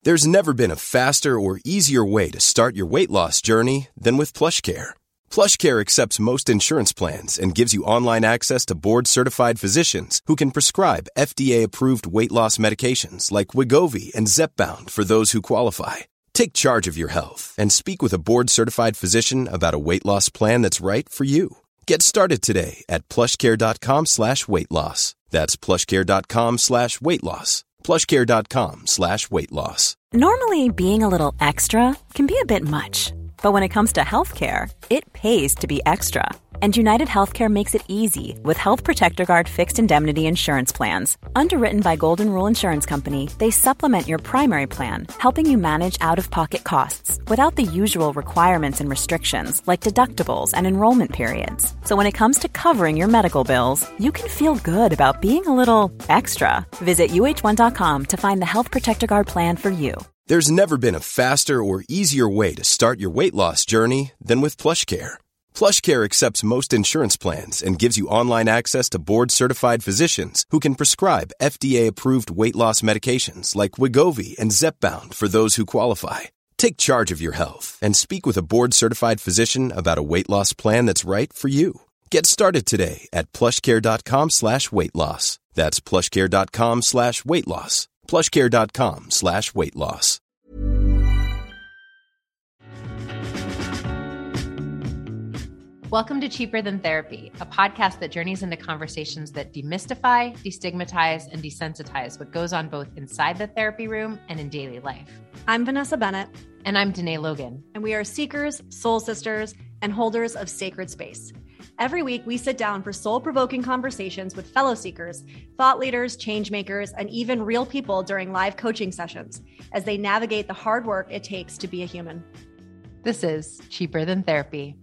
There's never been a faster or easier way to start your weight loss journey than with PlushCare. PlushCare accepts most insurance plans and gives you online access to board-certified physicians who can prescribe FDA-approved weight loss medications like Wegovy and Zepbound for those who qualify. Take charge of your health and speak with a board-certified physician about a weight loss plan that's right for you. Get started today at plushcare.com/weight loss. That's plushcare.com/weight loss. plushcare.com/weight loss. Normally, being a little extra can be a bit much, but when it comes to healthcare, it pays to be extra. And United Healthcare makes it easy with Health Protector Guard fixed indemnity insurance plans. Underwritten by Golden Rule Insurance Company, they supplement your primary plan, helping you manage out-of-pocket costs without the usual requirements and restrictions like deductibles and enrollment periods. So when it comes to covering your medical bills, you can feel good about being a little extra. Visit uh1.com to find the Health Protector Guard plan for you. There's never been a faster or easier way to start your weight loss journey than with PlushCare. PlushCare accepts most insurance plans and gives you online access to board-certified physicians who can prescribe FDA-approved weight loss medications like Wegovy and Zepbound for those who qualify. Take charge of your health and speak with a board-certified physician about a weight loss plan that's right for you. Get started today at plushcare.com/weight loss. That's plushcare.com/weight loss. plushcare.com/weight loss. Welcome to Cheaper Than Therapy, a podcast that journeys into conversations that demystify, destigmatize, and desensitize what goes on both inside the therapy room and in daily life. I'm Vanessa Bennett. And I'm Danae Logan. And we are seekers, soul sisters, and holders of sacred space. Every week, we sit down for soul-provoking conversations with fellow seekers, thought leaders, change makers, and even real people during live coaching sessions as they navigate the hard work it takes to be a human. This is Cheaper Than Therapy.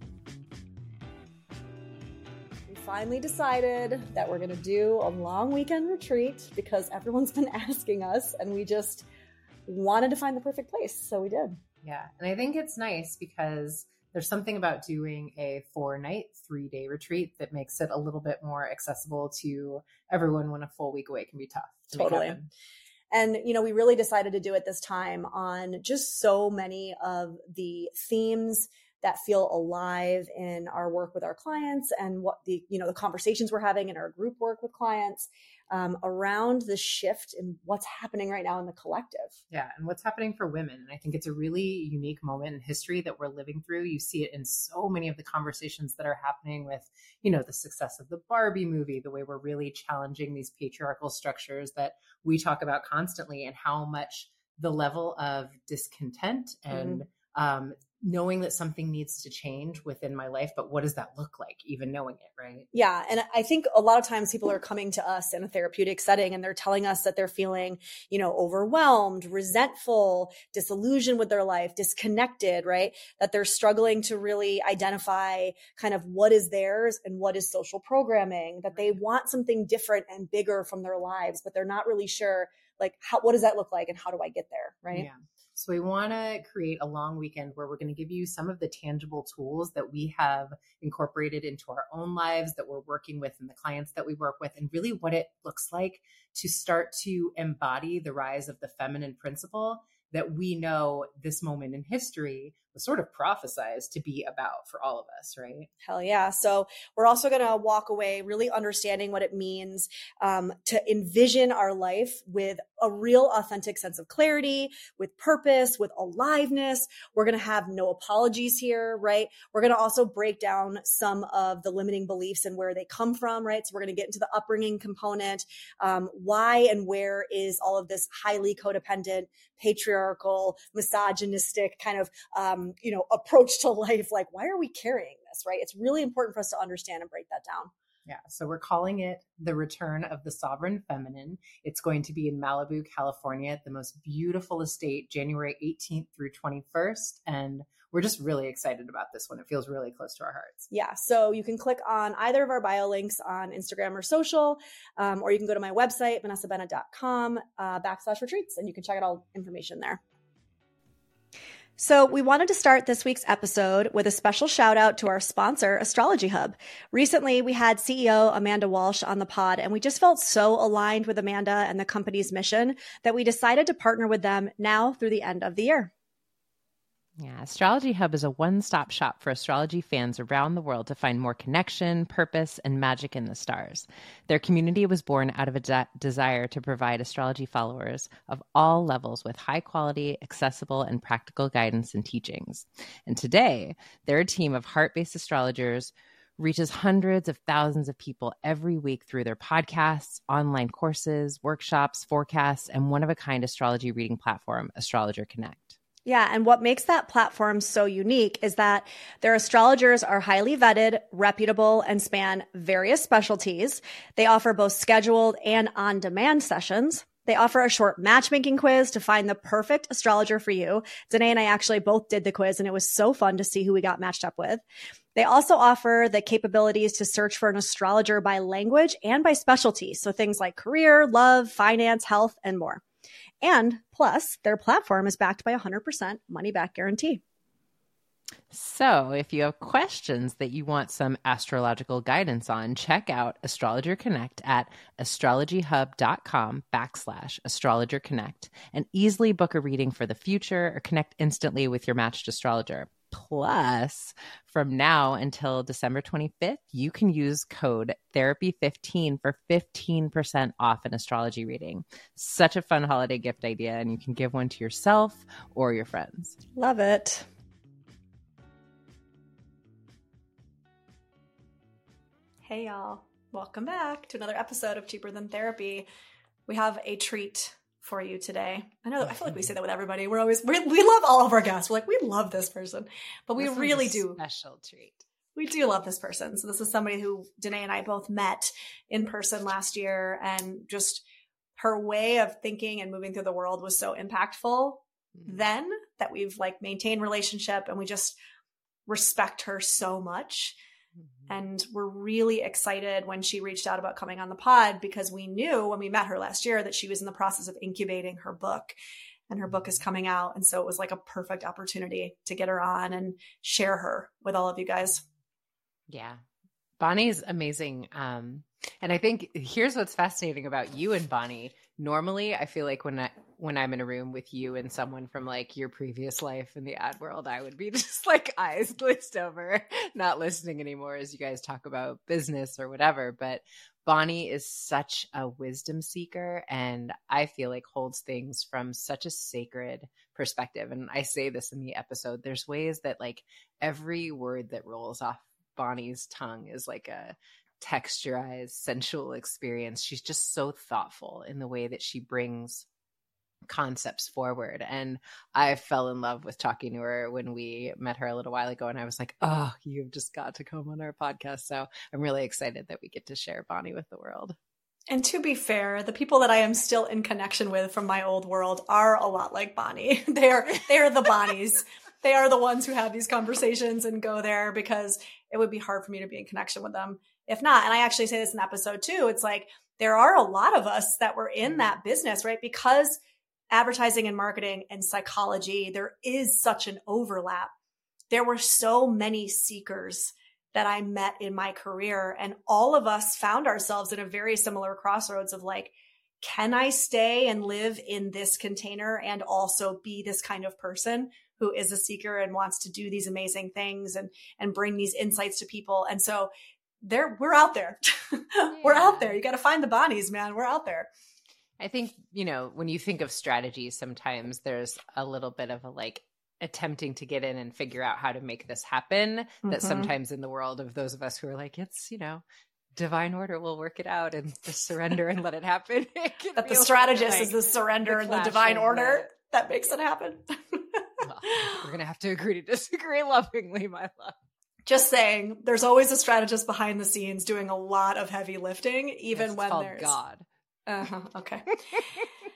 Finally decided that we're going to do a long weekend retreat because everyone's been asking us and we just wanted to find the perfect place. So we did. Yeah. And I think it's nice because there's something about doing a 4-night, 3-day retreat that makes it a little bit more accessible to everyone when a full week away can be tough. Totally. And, you know, we really decided to do it this time on just so many of the themes that feel alive in our work with our clients and what the conversations we're having in our group work with clients around the shift in what's happening right now in the collective. Yeah. And what's happening for women. And I think it's a really unique moment in history that we're living through. You see it in so many of the conversations that are happening with, the success of the Barbie movie, the way we're really challenging these patriarchal structures that we talk about constantly, and how much the level of discontent and knowing that something needs to change within my life, but what does that look like, even knowing it, right? Yeah. And I think a lot of times people are coming to us in a therapeutic setting and they're telling us that they're feeling, overwhelmed, resentful, disillusioned with their life, disconnected, right? That they're struggling to really identify kind of what is theirs and what is social programming, that they want something different and bigger from their lives, but they're not really sure, like, what does that look like and how do I get there, right? Yeah. So we want to create a long weekend where we're going to give you some of the tangible tools that we have incorporated into our own lives, that we're working with, and the clients that we work with, and really what it looks like to start to embody the rise of the feminine principle that we know this moment in history was sort of prophesized to be about for all of us, right? Hell yeah. So we're also going to walk away really understanding what it means to envision our life with a real authentic sense of clarity, with purpose, with aliveness. We're going to have no apologies here, right? We're going to also break down some of the limiting beliefs and where they come from, right? So we're going to get into the upbringing component. Why and where is all of this highly codependent, patriarchal, misogynistic kind of, approach to life? Like, why are we carrying this, right? It's really important for us to understand and break that down. Yeah. So we're calling it The Return of the Sovereign Feminine. It's going to be in Malibu, California, at the most beautiful estate, January 18th through 21st. And we're just really excited about this one. It feels really close to our hearts. Yeah. So you can click on either of our bio links on Instagram or social, or you can go to my website, vanessabennett.com /retreats, and you can check out all information there. So we wanted to start this week's episode with a special shout out to our sponsor, Astrology Hub. Recently, we had CEO Amanda Walsh on the pod, and we just felt so aligned with Amanda and the company's mission that we decided to partner with them now through the end of the year. Yeah, Astrology Hub is a one-stop shop for astrology fans around the world to find more connection, purpose, and magic in the stars. Their community was born out of a desire to provide astrology followers of all levels with high-quality, accessible, and practical guidance and teachings. And today, their team of heart-based astrologers reaches hundreds of thousands of people every week through their podcasts, online courses, workshops, forecasts, and one-of-a-kind astrology reading platform, Astrologer Connect. Yeah, and what makes that platform so unique is that their astrologers are highly vetted, reputable, and span various specialties. They offer both scheduled and on-demand sessions. They offer a short matchmaking quiz to find the perfect astrologer for you. Danae and I actually both did the quiz, and it was so fun to see who we got matched up with. They also offer the capabilities to search for an astrologer by language and by specialty, so things like career, love, finance, health, and more. And plus, their platform is backed by 100% money-back guarantee. So if you have questions that you want some astrological guidance on, check out Astrologer Connect at astrologyhub.com/Astrologer Connect and easily book a reading for the future or connect instantly with your matched astrologer. Plus, from now until December 25th, you can use code THERAPY15 for 15% off an astrology reading. Such a fun holiday gift idea, and you can give one to yourself or your friends. Love it. Hey, y'all. Welcome back to another episode of Cheaper Than Therapy. We have a treat for you today. I feel like we say that with everybody. We love all of our guests. We're like, we love this person, but we really do. Special treat. We do love this person. So this is somebody who Danae and I both met in person last year, and just her way of thinking and moving through the world was so impactful then that we've like maintained relationship, and we just respect her so much. And we're really excited when she reached out about coming on the pod, because we knew when we met her last year that she was in the process of incubating her book, and her book is coming out. And so it was like a perfect opportunity to get her on and share her with all of you guys. Yeah. Bonnie's amazing. And I think here's what's fascinating about you and Bonnie. Normally, I feel like when I'm in a room with you and someone from like your previous life in the ad world, I would be just like eyes glazed over, not listening anymore as you guys talk about business or whatever. But Bonnie is such a wisdom seeker, and I feel like holds things from such a sacred perspective. And I say this in the episode, there's ways that like every word that rolls off Bonnie's tongue is like a texturized, sensual experience. She's just so thoughtful in the way that she brings concepts forward. And I fell in love with talking to her when we met her a little while ago. And I was like, oh, you've just got to come on our podcast. So I'm really excited that we get to share Bonnie with the world. And to be fair, the people that I am still in connection with from my old world are a lot like Bonnie. They are the Bonnies. They are the ones who have these conversations and go there, because it would be hard for me to be in connection with them if not. And I actually say this in episode 2. It's like, there are a lot of us that were in that business, right? Because advertising and marketing and psychology, there is such an overlap. There were so many seekers that I met in my career, and all of us found ourselves in a very similar crossroads of like, can I stay and live in this container and also be this kind of person who is a seeker and wants to do these amazing things and bring these insights to people? And so we're out there. We're out there. You got to find the Bonnies, man. We're out there. I think, when you think of strategy, sometimes there's a little bit of a like attempting to get in and figure out how to make this happen. That sometimes in the world of those of us who are like, it's, divine order will work it out, and just surrender and let it happen. That the strategist is the surrender and the divine order that makes it happen. Well, we're going to have to agree to disagree lovingly, my love. Just saying, there's always a strategist behind the scenes doing a lot of heavy lifting, even when there's God. Okay.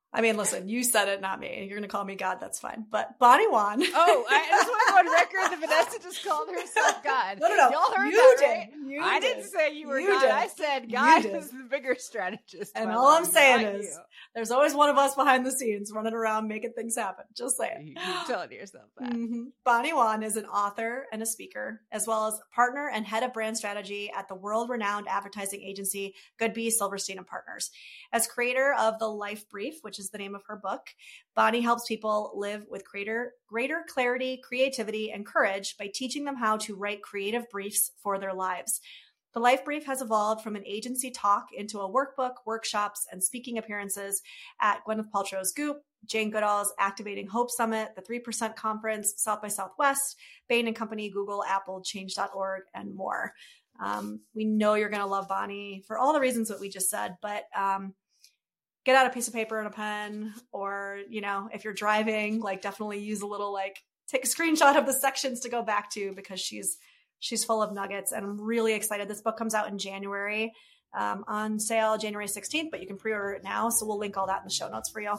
I mean, listen, you said it, not me. You're going to call me God. That's fine. But Bonnie Wan. Oh, I just want to go on record that Vanessa just called herself God. No. Y'all heard you that, did. right? You I did. didn't say you were You God. did. I said God You did. is the bigger strategist. And my all I'm love, saying not is you. there's always one of us behind the scenes running around making things happen. Just saying. You're telling yourself that. Bonnie Wan is an author and a speaker, as well as partner and head of brand strategy at the world-renowned advertising agency Goodby, Silverstein & Partners. As creator of The Life Brief, which is the name of her book, Bonnie helps people live with greater clarity, creativity, and courage by teaching them how to write creative briefs for their lives. The Life Brief has evolved from an agency talk into a workbook, workshops, and speaking appearances at Gwyneth Paltrow's Goop, Jane Goodall's Activating Hope Summit, the 3% Conference, South by Southwest, Bain & Company, Google, Apple, Change.org, and more. We know you're going to love Bonnie for all the reasons that we just said, but get out a piece of paper and a pen, or, if you're driving, definitely use a little, take a screenshot of the sections to go back to, because she's full of nuggets, and I'm really excited. This book comes out in January, on sale January 16th, but you can pre-order it now. So we'll link all that in the show notes for you.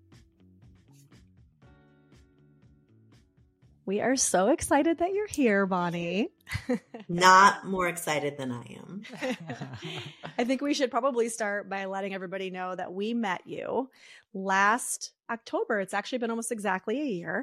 We are so excited that you're here, Bonnie. Not more excited than I am. I think we should probably start by letting everybody know that we met you last October. It's actually been almost exactly a year.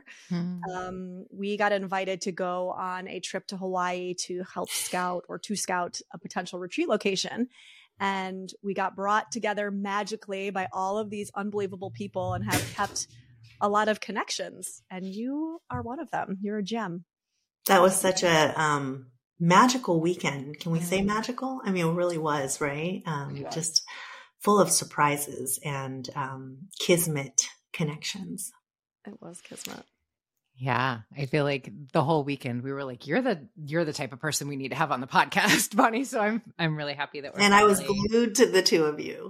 We got invited to go on a trip to Hawaii to help scout a potential retreat location. And we got brought together magically by all of these unbelievable people and have kept a lot of connections. And you are one of them. You're a gem. That was such a magical weekend. Can we say magical? I mean, it really was, right? Just full of surprises and kismet connections. It was kismet. Yeah, I feel like the whole weekend we were like, you're the type of person we need to have on the podcast, Bonnie. So I'm really happy that we're. And I was glued to the two of you.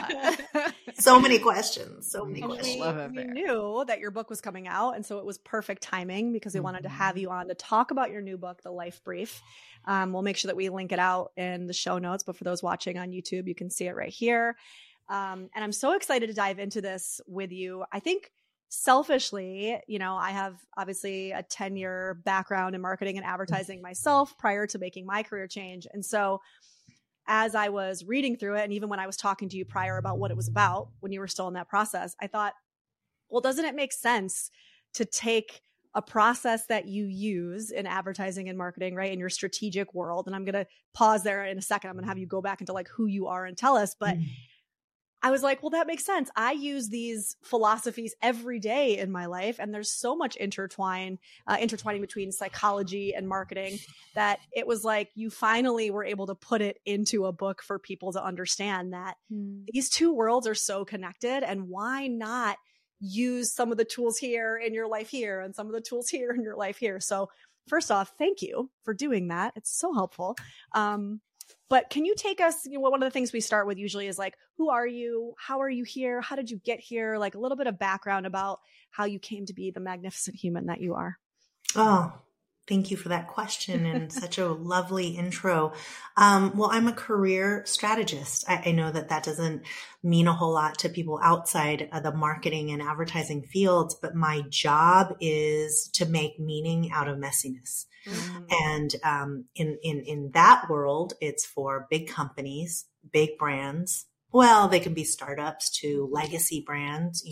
So many questions. We knew that your book was coming out, and so it was perfect timing because we wanted to have you on to talk about your new book, The Life Brief. We'll make sure that we link it out in the show notes, but for those watching on YouTube, you can see it right here. And I'm so excited to dive into this with you. I think selfishly, I have obviously a 10-year background in marketing and advertising myself prior to making my career change. And so as I was reading through it, and even when I was talking to you prior about what it was about, when you were still in that process, I thought, well, doesn't it make sense to take a process that you use in advertising and marketing, right, in your strategic world? And I'm going to pause there in a second. I'm going to have you go back into who you are and tell us. But I was like, well, that makes sense. I use these philosophies every day in my life, and there's so much intertwining between psychology and marketing that it was like you finally were able to put it into a book for people to understand that these two worlds are so connected, and why not use some of the tools here in your life here and some of the tools here in your life here. So first off, thank you for doing that. It's so helpful. But can you take us, one of the things we start with usually is who are you? How are you here? How did you get here? A little bit of background about how you came to be the magnificent human that you are. Oh, thank you for that question and such a lovely intro. Well, I'm a career strategist. I know that doesn't mean a whole lot to people outside of the marketing and advertising fields, but my job is to make meaning out of messiness. And in that world, it's for big companies, big brands. Well, they can be startups to legacy brands,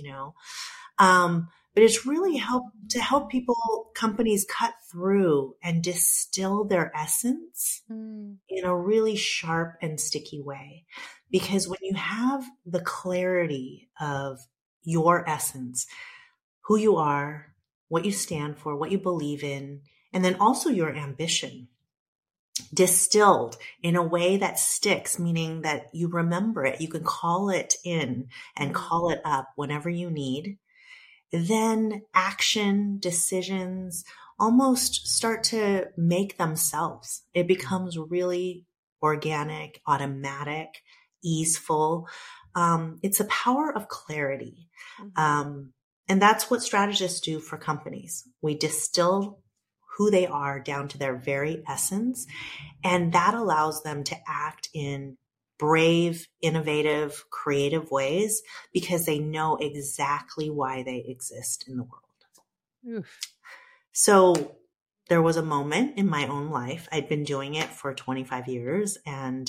but it's really help companies cut through and distill their essence in a really sharp and sticky way. Because when you have the clarity of your essence, who you are, what you stand for, what you believe in, and then also your ambition, distilled in a way that sticks, meaning that you remember it, you can call it in and call it up whenever you need, then action, decisions almost start to make themselves. It becomes really organic, automatic, easeful. It's a power of clarity. And that's what strategists do for companies. We distill who they are down to their very essence. And that allows them to act in brave, innovative, creative ways because they know exactly why they exist in the world. Oof. So there was a moment in my own life. I'd been doing it for 25 years and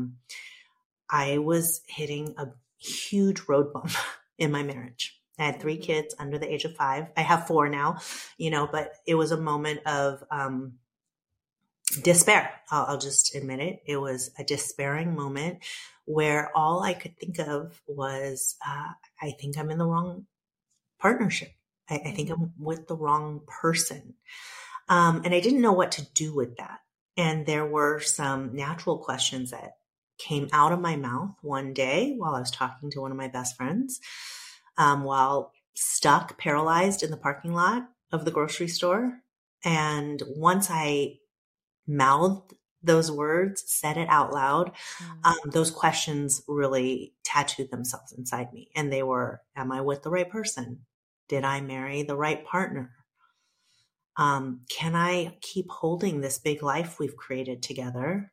I was hitting a huge road bump in my marriage. I had 3 kids under the age of 5. I have 4 now, but it was a moment of despair. I'll just admit it. It was a despairing moment where all I could think of was, I think I'm in the wrong partnership. I think I'm with the wrong person. And I didn't know what to do with that. And there were some natural questions that came out of my mouth one day while I was talking to one of my best friends, while stuck, paralyzed in the parking lot of the grocery store. And once I mouthed those words, said it out loud, those questions really tattooed themselves inside me. And they were, am I with the right person? Did I marry the right partner? Can I keep holding this big life we've created together?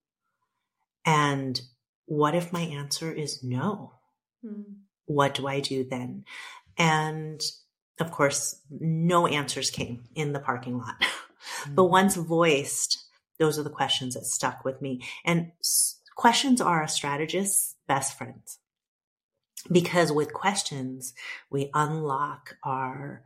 And what if my answer is no? What do I do then? And of course, no answers came in the parking lot. But once voiced, those are the questions that stuck with me. And questions are a strategist's best friends. Because with questions, we unlock our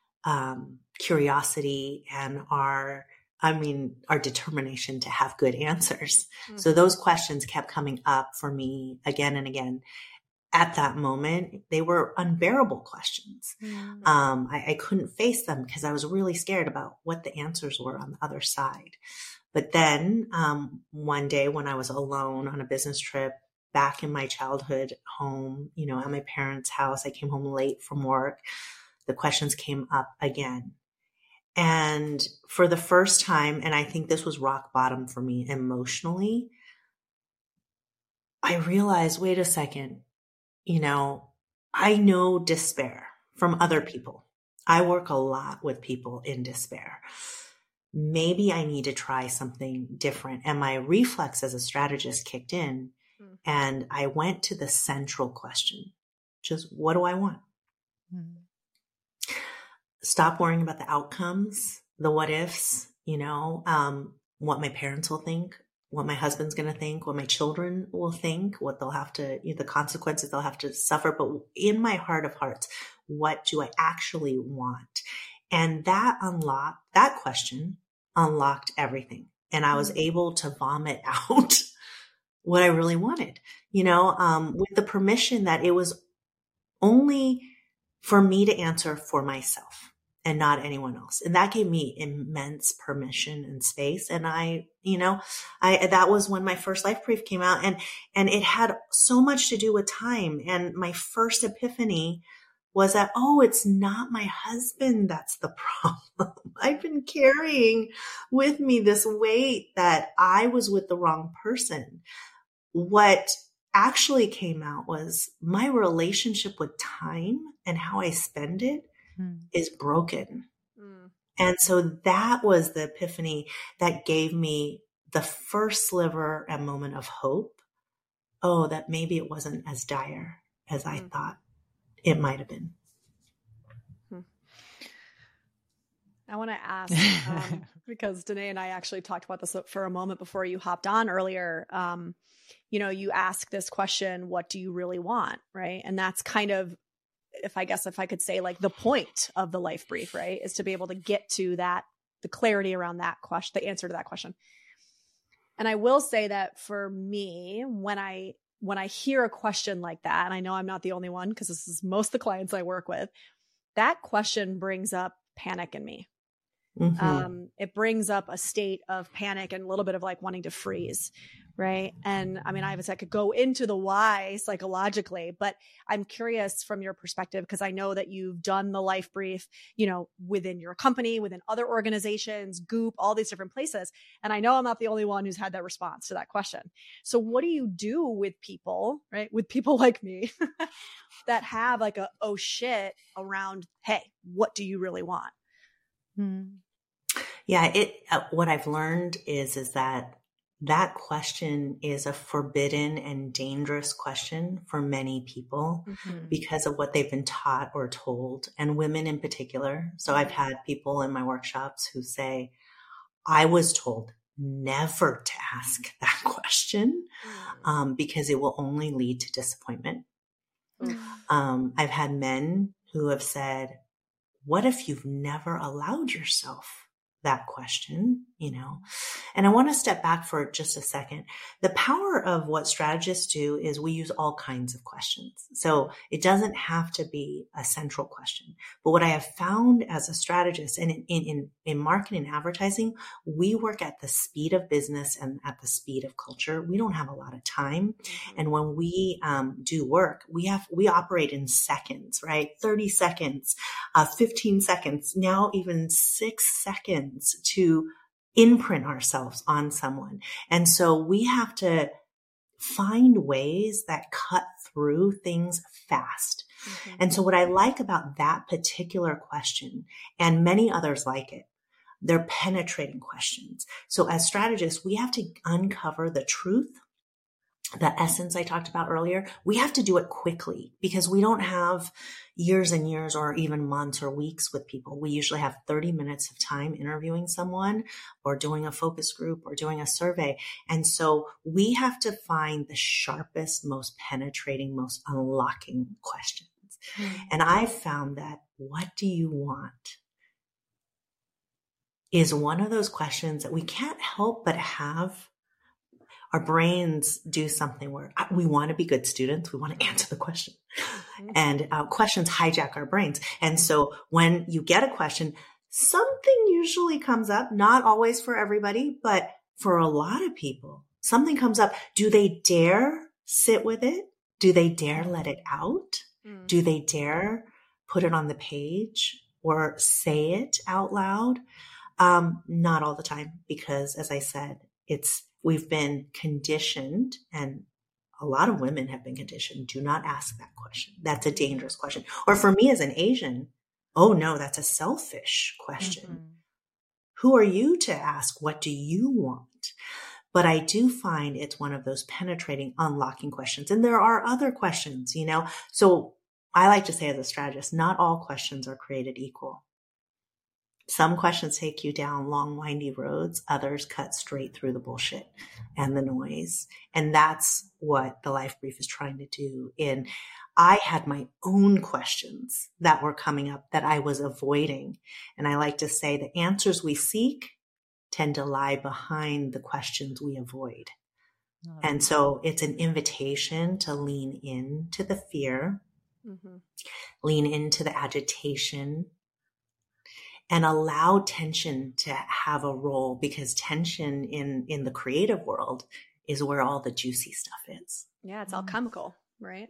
curiosity and our determination to have good answers. So those questions kept coming up for me again and again. At that moment, they were unbearable questions. I couldn't face them because I was really scared about what the answers were on the other side. But then one day when I was alone on a business trip back in my childhood home, at my parents' house, I came home late from work. The questions came up again. And for the first time, and I think this was rock bottom for me emotionally, I realized, wait a second, I know despair from other people. I work a lot with people in despair. Maybe I need to try something different. And my reflex as a strategist kicked in and I went to the central question, just what do I want? Stop worrying about the outcomes, the what ifs, what my parents will think, what my husband's going to think, what my children will think, what they'll have to, the consequences they'll have to suffer. But in my heart of hearts, what do I actually want? And that question unlocked everything. And I was able to vomit out what I really wanted, with the permission that it was only for me to answer for myself and not anyone else. And that gave me immense permission and space. And that was when my first life brief came out and it had so much to do with time. And my first epiphany was that, it's not my husband that's the problem. I've been carrying with me this weight that I was with the wrong person. What actually came out was my relationship with time and how I spend it is broken. And so that was the epiphany that gave me the first sliver and moment of hope. That maybe it wasn't as dire as I thought it might have been. I want to ask, because Danae and I actually talked about this for a moment before you hopped on earlier. You ask this question, what do you really want? Right. And that's kind of, if I could say, like, the point of the life brief, right, is to be able to get to that, the clarity around that question, the answer to that question. And I will say that for me, when I hear a question like that, and I know I'm not the only one because this is most of the clients I work with, that question brings up panic in me. It brings up a state of panic and a little bit of like wanting to freeze. Right. And I could go into the why psychologically, but I'm curious from your perspective, because I know that you've done the life brief, within your company, within other organizations, Goop, all these different places. And I know I'm not the only one who's had that response to that question. So what do you do with people, right? With people like me that have like a, oh shit around, hey, what do you really want? Yeah. What I've learned is that that question is a forbidden and dangerous question for many people because of what they've been taught or told, and women in particular. So I've had people in my workshops who say, I was told never to ask that question because it will only lead to disappointment. I've had men who have said, what if you've never allowed yourself that question, you know? And I want to step back for just a second. The power of what strategists do is we use all kinds of questions. So it doesn't have to be a central question. But what I have found as a strategist and in marketing and advertising, we work at the speed of business and at the speed of culture. We don't have a lot of time. And when we do work, we operate in seconds, right? 30 seconds, 15 seconds, now even 6 seconds to imprint ourselves on someone. And so we have to find ways that cut through things fast. And so what I like about that particular question, and many others like it, they're penetrating questions. So as strategists, we have to uncover the truth, the essence I talked about earlier. We have to do it quickly because we don't have years and years or even months or weeks with people. We usually have 30 minutes of time interviewing someone or doing a focus group or doing a survey. And so we have to find the sharpest, most penetrating, most unlocking questions. And I've found that what do you want is one of those questions that we can't help but have. Our brains do something where we want to be good students. We want to answer the question. And questions hijack our brains. And so when you get a question, something usually comes up, not always for everybody, but for a lot of people, something comes up. Do they dare sit with it? Do they dare let it out? Do they dare put it on the page or say it out loud? Not all the time, because as I said, we've been conditioned, and a lot of women have been conditioned, do not ask that question. That's a dangerous question. Or for me as an Asian, oh no, that's a selfish question. Who are you to ask, what do you want? But I do find it's one of those penetrating, unlocking questions. And there are other questions, you know? So I like to say as a strategist, not all questions are created equal. Some questions take you down long, windy roads. Others cut straight through the bullshit and the noise. And that's what the Life Brief is trying to do. And I had my own questions that were coming up that I was avoiding. And I like to say the answers we seek tend to lie behind the questions we avoid. And so it's an invitation to lean into the fear, lean into the agitation, and allow tension to have a role, because tension in the creative world is where all the juicy stuff is. Yeah, it's alchemical, right?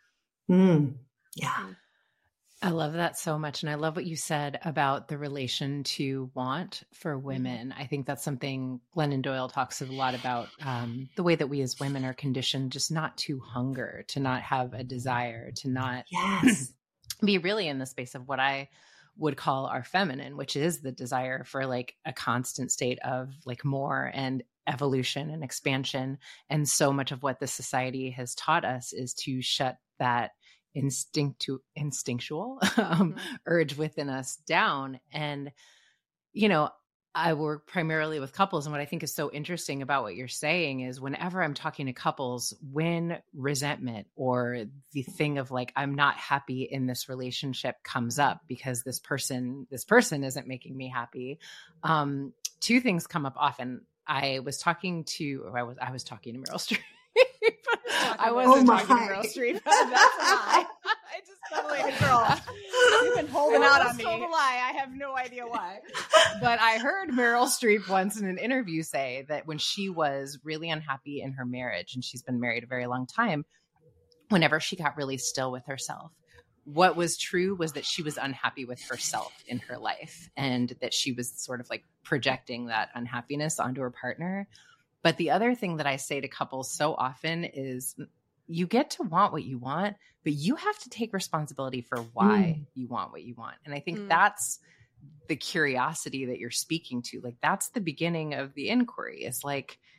Yeah. I love that so much. And I love what you said about the relation to want for women. I think that's something Glennon Doyle talks a lot about, the way that we as women are conditioned just not to hunger, to not have a desire, to not be really in the space of what I would call our feminine, which is the desire for like a constant state of like more and evolution and expansion. And so much of what the society has taught us is to shut that instinctual urge within us down. And, you know, I work primarily with couples. And what I think is so interesting about what you're saying is whenever I'm talking to couples, when resentment or the thing of like, I'm not happy in this relationship comes up because this person isn't making me happy. Two things come up often. I was talking to Meryl Streep. I wasn't talking to Meryl Streep. That's a lie. I just totally, girl, you've been holding out on me. Told a lie. I have no idea why. But I heard Meryl Streep once in an interview say that when she was really unhappy in her marriage, and she's been married a very long time, whenever she got really still with herself, what was true was that she was unhappy with herself in her life, and that she was sort of like projecting that unhappiness onto her partner. But the other thing that I say to couples so often is you get to want what you want, but you have to take responsibility for why you want what you want. And I think that's the curiosity that you're speaking to. Like, that's the beginning of the inquiry. It's like,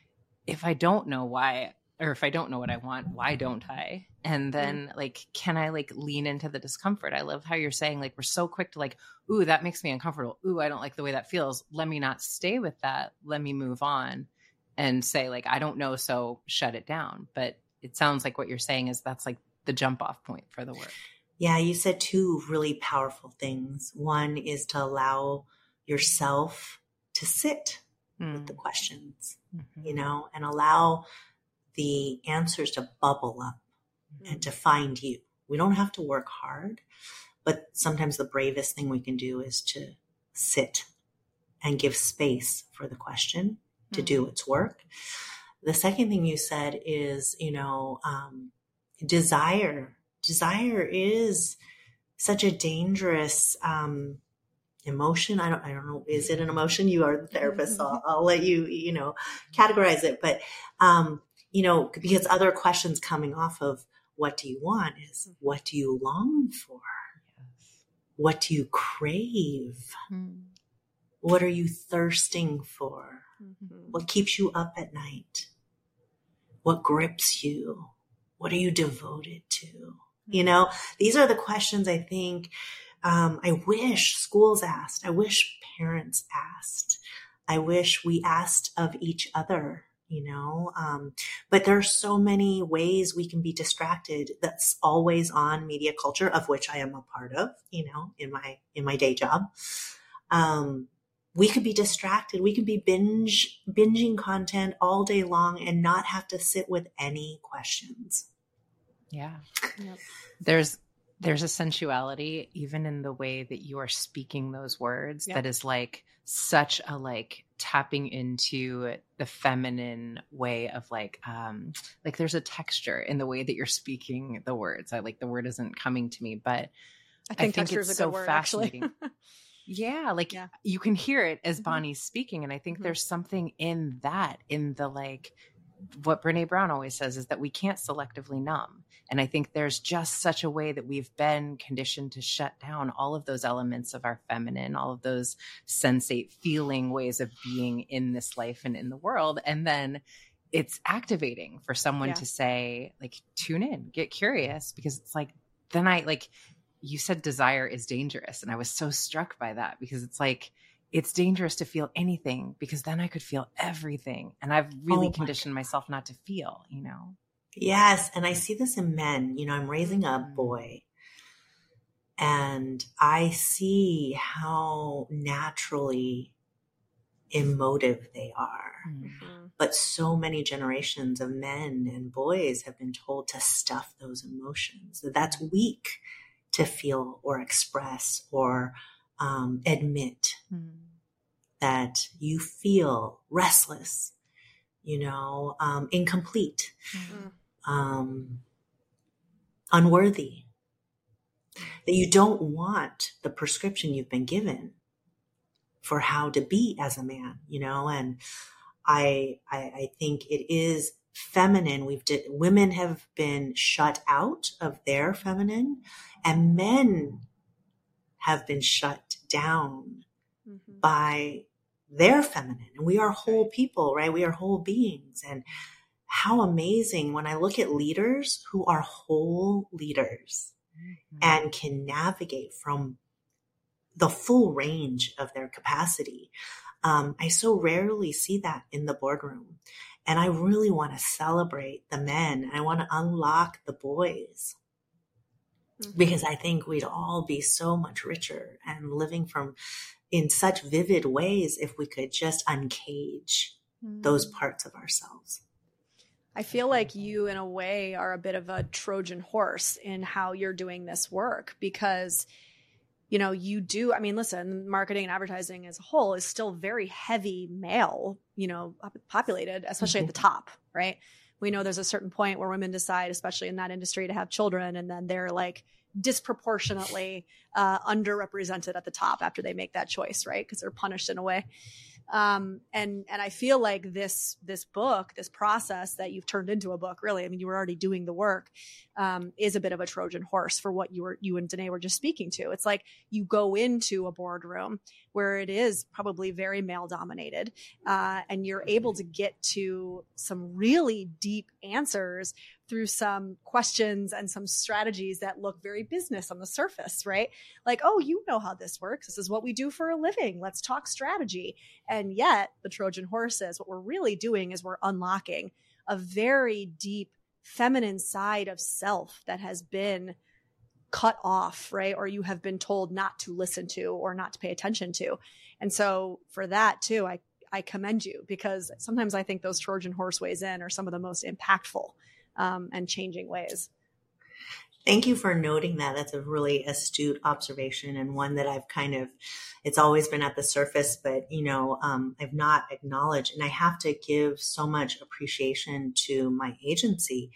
if I don't know why, or if I don't know what I want, why don't I? And then like, can I like lean into the discomfort? I love how you're saying like, we're so quick to like, ooh, that makes me uncomfortable. Ooh, I don't like the way that feels. Let me not stay with that. Let me move on and say like, I don't know. So shut it down. But it sounds like what you're saying is that's like the jump off point for the work. Yeah, you said two really powerful things. One is to allow yourself to sit with the questions, you know, and allow the answers to bubble up and to find you. We don't have to work hard, but sometimes the bravest thing we can do is to sit and give space for the question to do its work. The second thing you said is, you know, desire. Desire is such a dangerous emotion. I don't know. Is it an emotion? You are the therapist, so I'll let you, you know, categorize it. But, you know, because other questions coming off of what do you want is what do you long for? Yes. What do you crave? What are you thirsting for? What keeps you up at night? What grips you? What are you devoted to? You know, these are the questions I think I wish schools asked. I wish parents asked. I wish we asked of each other, you know, but there are so many ways we can be distracted. That's always on media culture, of which I am a part of, you know, in my day job. We could be distracted. We could be binging content all day long and not have to sit with any questions. Yeah. Yep. There's a sensuality even in the way that you are speaking those words that is like such a like tapping into the feminine way of like there's a texture in the way that you're speaking the words. I like the word isn't coming to me, but I think it's so fascinating. Yeah. Like you can hear it as Bonnie's speaking. And I think there's something in that, in the like, what Brene Brown always says is that we can't selectively numb. And I think there's just such a way that we've been conditioned to shut down all of those elements of our feminine, all of those sensate feeling ways of being in this life and in the world. And then it's activating for someone to say, like, tune in, get curious, because it's like, then I like, you said desire is dangerous. And I was so struck by that because it's like, it's dangerous to feel anything because then I could feel everything. And I've really conditioned myself not to feel, you know? Yes. And I see this in men. You know, I'm raising a boy and I see how naturally emotive they are. But so many generations of men and boys have been told to stuff those emotions. That's weak to feel or express or admit that you feel restless, you know, incomplete, unworthy, that you don't want the prescription you've been given for how to be as a man, you know. And I think it is feminine. Women have been shut out of their feminine, and men have been shut down by their feminine. And we are whole people, right? We are whole beings. And how amazing when I look at leaders who are whole leaders and can navigate from the full range of their capacity. I so rarely see that in the boardroom. And I really want to celebrate the men. I want to unlock the boys. Because I think we'd all be so much richer and living in such vivid ways if we could just uncage those parts of ourselves. I feel like you, in a way, are a bit of a Trojan horse in how you're doing this work because, you know, you do. I mean, listen, marketing and advertising as a whole is still very heavy male, you know, populated, especially at the top, right? We know there's a certain point where women decide, especially in that industry, to have children. And then they're like, disproportionately underrepresented at the top after they make that choice, right? Because they're punished in a way. And I feel like this book, this process that you've turned into a book, really, I mean, you were already doing the work, is a bit of a Trojan horse for what you and Danae were just speaking to. It's like you go into a boardroom where it is probably very male dominated, and you're able to get to some really deep answers through some questions and some strategies that look very business on the surface, right? Like, oh, you know how this works. This is what we do for a living. Let's talk strategy. And yet the Trojan horse is what we're really doing is we're unlocking a very deep feminine side of self that has been cut off, right? Or you have been told not to listen to or not to pay attention to. And so for that too, I commend you, because sometimes I think those Trojan horse ways in are some of the most impactful and changing ways. Thank you for noting that. That's a really astute observation, and one that I've it's always been at the surface, but, I've not acknowledged. And I have to give so much appreciation to my agency.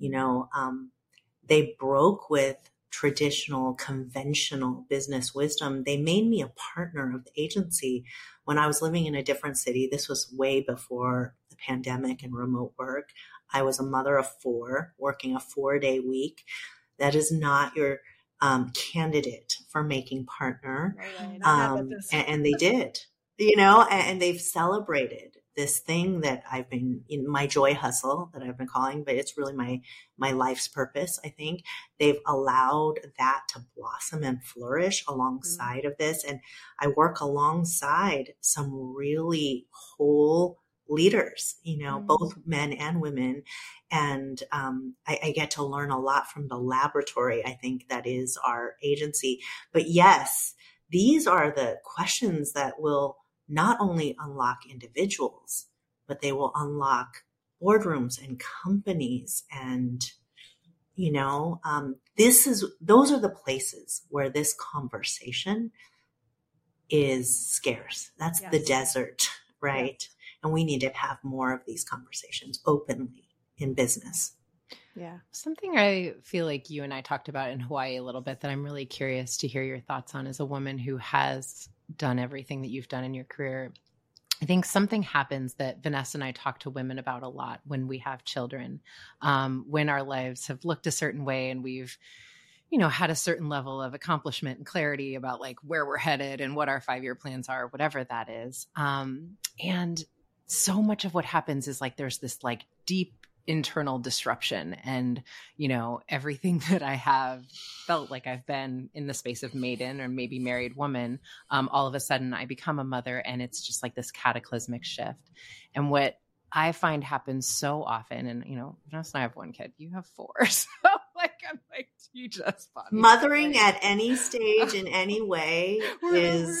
They broke with traditional, conventional business wisdom. They made me a partner of the agency when I was living in a different city. This was way before the pandemic and remote work. I was a mother of 4, working a 4-day week. That is not your candidate for making partner. Right. And they did, and they've celebrated this thing that I've been in my joy hustle that I've been calling, but it's really my life's purpose. I think they've allowed that to blossom and flourish alongside of this. And I work alongside some really whole leaders, both men and women. And I get to learn a lot from the laboratory, I think, that is our agency. But yes, these are the questions that will not only unlock individuals, but they will unlock boardrooms and companies. And, those are the places where this conversation is scarce. That's the desert, right? Yeah. And we need to have more of these conversations openly in business. Yeah. Something I feel like you and I talked about in Hawaii a little bit that I'm really curious to hear your thoughts on, as a woman who has done everything that you've done in your career. I think something happens that Vanessa and I talk to women about a lot when we have children, when our lives have looked a certain way and we've, had a certain level of accomplishment and clarity about like where we're headed and what our 5-year plans are, whatever that is. And so much of what happens is like there's this like deep internal disruption, and everything that I have felt like I've been in the space of maiden or maybe married woman, all of a sudden I become a mother, and it's just like this cataclysmic shift. And what I find happens so often, and Vanessa and I have 1 kid, you have 4, so I'm like, you just mothering at any stage in any way is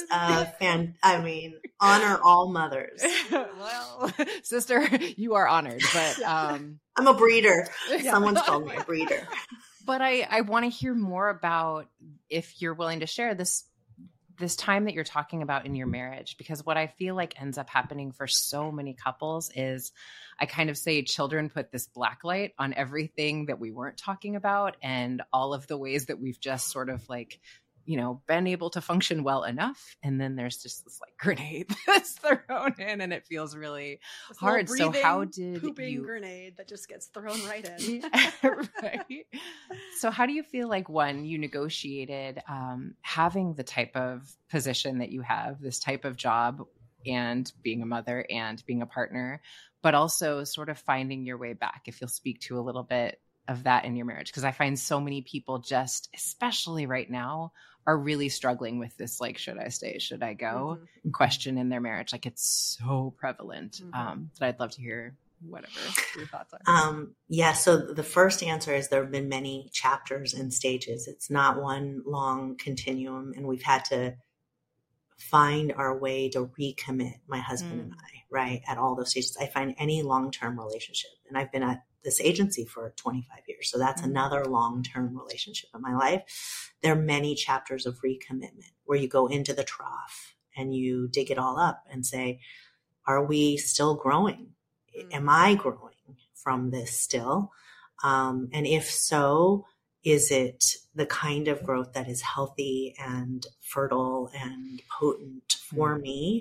honor all mothers. Well, sister, you are honored, but I'm a breeder. Someone's called me a breeder. But I want to hear more about, if you're willing to share this time that you're talking about in your marriage, because what I feel like ends up happening for so many couples is, I kind of say children put this black light on everything that we weren't talking about, and all of the ways that we've just sort of like, been able to function well enough. And then there's just this like grenade that's thrown in, and it feels really hard. So how did pooping grenade that just gets thrown right in? Right. So how do you feel like, one, you negotiated having the type of position that you have, this type of job, and being a mother and being a partner, but also sort of finding your way back, if you'll speak to a little bit of that in your marriage? Because I find so many people just, especially right now, are really struggling with this, like, should I stay, should I go question in their marriage. Like, it's so prevalent that I'd love to hear whatever your thoughts are. So the first answer is there have been many chapters and stages. It's not one long continuum, and we've had to find our way to recommit, my husband and I, right, at all those stages. I find any long-term relationship, and I've been at this agency for 25 years. So that's another long-term relationship in my life. There are many chapters of recommitment where you go into the trough and you dig it all up and say, are we still growing? Am I growing from this still? And if so, Is it the kind of growth that is healthy and fertile and potent for me?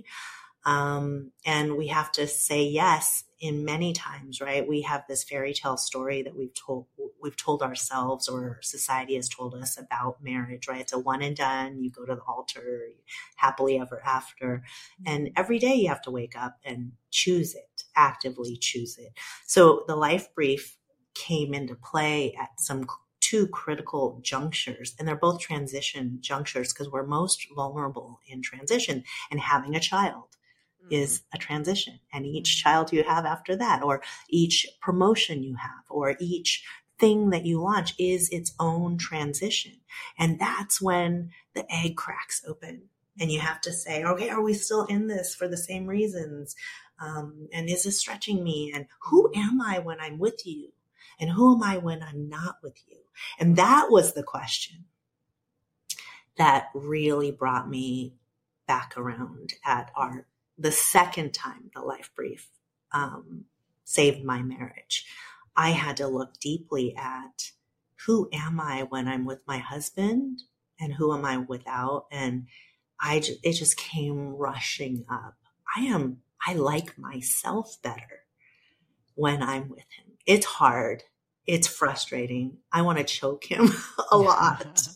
And we have to say yes in many times, right? We have this fairy tale story that we've told ourselves, or society has told us, about marriage, right? It's a one and done. You go to the altar, happily ever after. And every day you have to wake up and choose it, actively choose it. So the life brief came into play at some two critical junctures, and they're both transition junctures because we're most vulnerable in transition, and having a child is a transition. And each child you have after that, or each promotion you have, or each thing that you launch is its own transition. And that's when the egg cracks open and you have to say, okay, are we still in this for the same reasons? And is this stretching me? And who am I when I'm with you? And who am I when I'm not with you? And that was the question that really brought me back around at the second time the life brief saved my marriage. I had to look deeply at, who am I when I'm with my husband and who am I without? And it just came rushing up. I like myself better when I'm with him. It's hard. It's frustrating. I want to choke him a lot.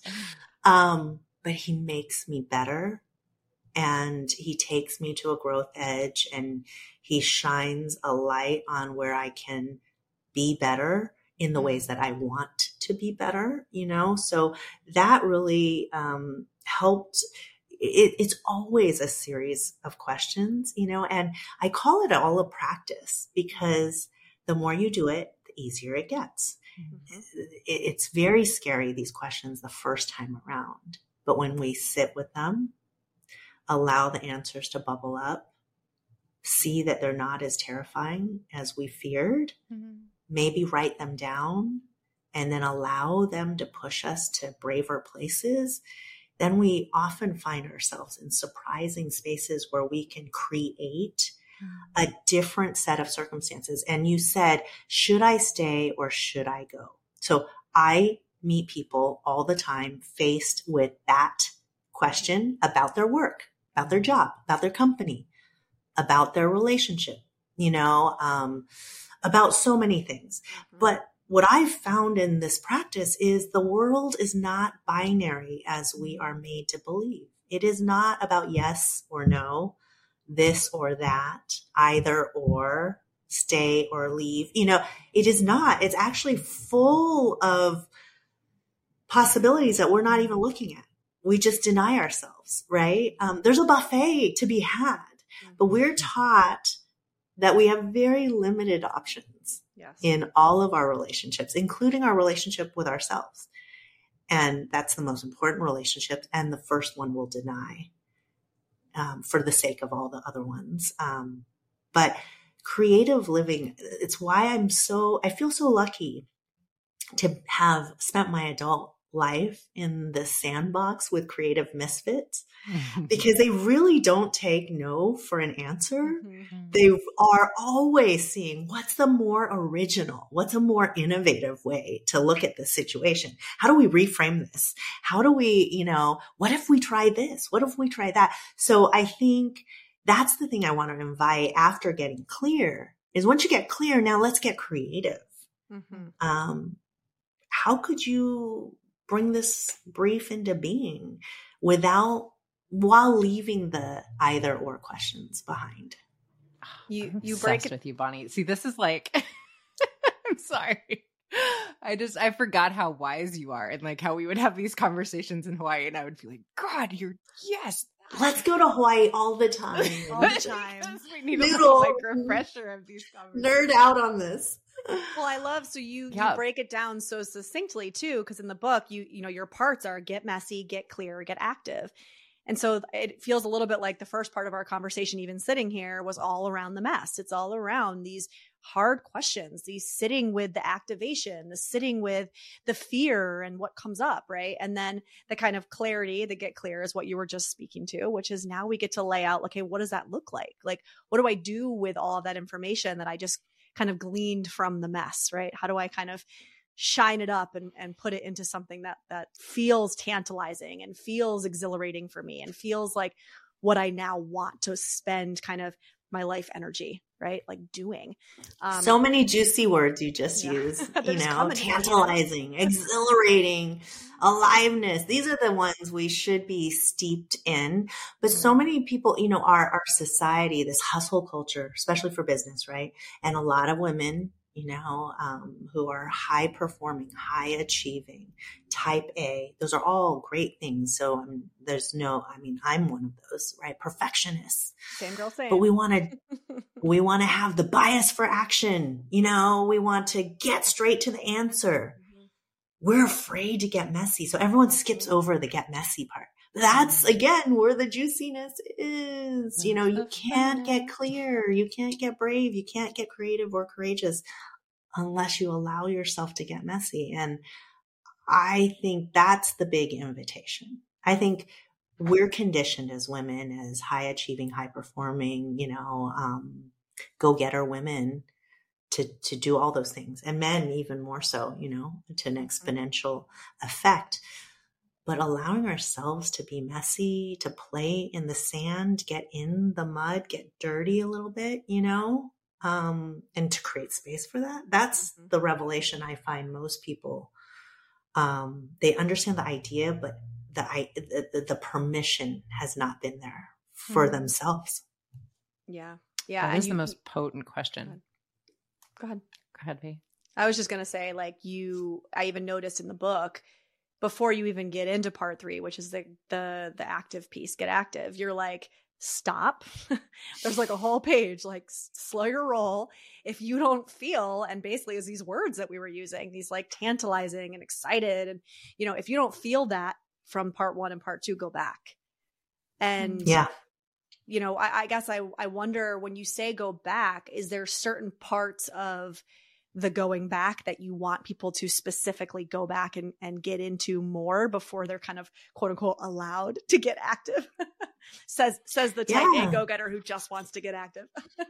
But he makes me better. And he takes me to a growth edge, and he shines a light on where I can be better in the ways that I want to be better, So that really helped. It's always a series of questions, and I call it all a practice, because the more you do it, the easier it gets. Mm-hmm. It's very scary, these questions, the first time around. But when we sit with them, allow the answers to bubble up, see that they're not as terrifying as we feared, maybe write them down, and then allow them to push us to braver places, then we often find ourselves in surprising spaces where we can create a different set of circumstances. And you said, should I stay or should I go? So I meet people all the time faced with that question about their work, about their job, about their company, about their relationship, about so many things. But what I've found in this practice is the world is not binary as we are made to believe. It is not about yes or no, this or that, either or, stay or leave. It is not. It's actually full of possibilities that we're not even looking at. We just deny ourselves, right? There's a buffet to be had, but we're taught that we have very limited options in all of our relationships, including our relationship with ourselves. And that's the most important relationship. And the first one we'll deny for the sake of all the other ones. But creative living, it's why I feel so lucky to have spent my adult life in the sandbox with creative misfits, because they really don't take no for an answer. They are always seeing what's the more original, what's a more innovative way to look at this situation. How do we reframe this? How do we, what if we try this? What if we try that? So I think that's the thing I want to invite after getting clear is, once you get clear, now let's get creative. How could you bring this brief into being while leaving the either or questions behind? You break it with you, Bonnie. See, this is like, I'm sorry. I forgot how wise you are, and like how we would have these conversations in Hawaii, and I would be like, God, yes. Let's go to Hawaii all the time. All the time. We need a little refresher of these conversations. Nerd out on this. Well, I love, so you break it down so succinctly too, because in the book, your parts are get messy, get clear, get active. And so it feels a little bit like the first part of our conversation, even sitting here, was all around the mess. It's all around these hard questions, these sitting with the activation, the sitting with the fear and what comes up, right? And then the kind of clarity, the get clear, is what you were just speaking to, which is now we get to lay out, okay, what does that look like? Like, what do I do with all of that information that I just kind of gleaned from the mess, right? How do I kind of shine it up and put it into something that feels tantalizing and feels exhilarating for me and feels like what I now want to spend kind of my life energy, right? Like doing. So many juicy words you just use, tantalizing, exhilarating, aliveness. These are the ones we should be steeped in. But so many people, our society, this hustle culture, especially for business, right? And a lot of women, who are high performing, high achieving, type A. Those are all great things. So I'm one of those, right? Perfectionists. Same girl, same. But we want to have the bias for action. We want to get straight to the answer. Mm-hmm. We're afraid to get messy. So everyone skips over the get messy part. That's again where the juiciness is. You can't get clear. You can't get brave. You can't get creative or courageous unless you allow yourself to get messy. And I think that's the big invitation. I think we're conditioned as women, as high achieving, high performing, go-getter women to do all those things, and men even more so, to an exponential effect. But allowing ourselves to be messy, to play in the sand, get in the mud, get dirty a little bit, and to create space for that. That's the revelation I find most people. They understand the idea, but the permission has not been there for themselves. Yeah. That is the most potent question. Go ahead. Go ahead, V. I was just going to say, I even noticed in the book, before you even get into part 3, which is the active piece, get active, you're like, stop. There's a whole page, slow your roll. If you don't feel, and basically is these words that we were using, these tantalizing and excited. And, if you don't feel that from part 1 and part 2, go back. And, I guess I wonder, when you say go back, is there certain parts of the going back that you want people to specifically go back and get into more before they're kind of quote unquote allowed to get active? says the type A go-getter who just wants to get active.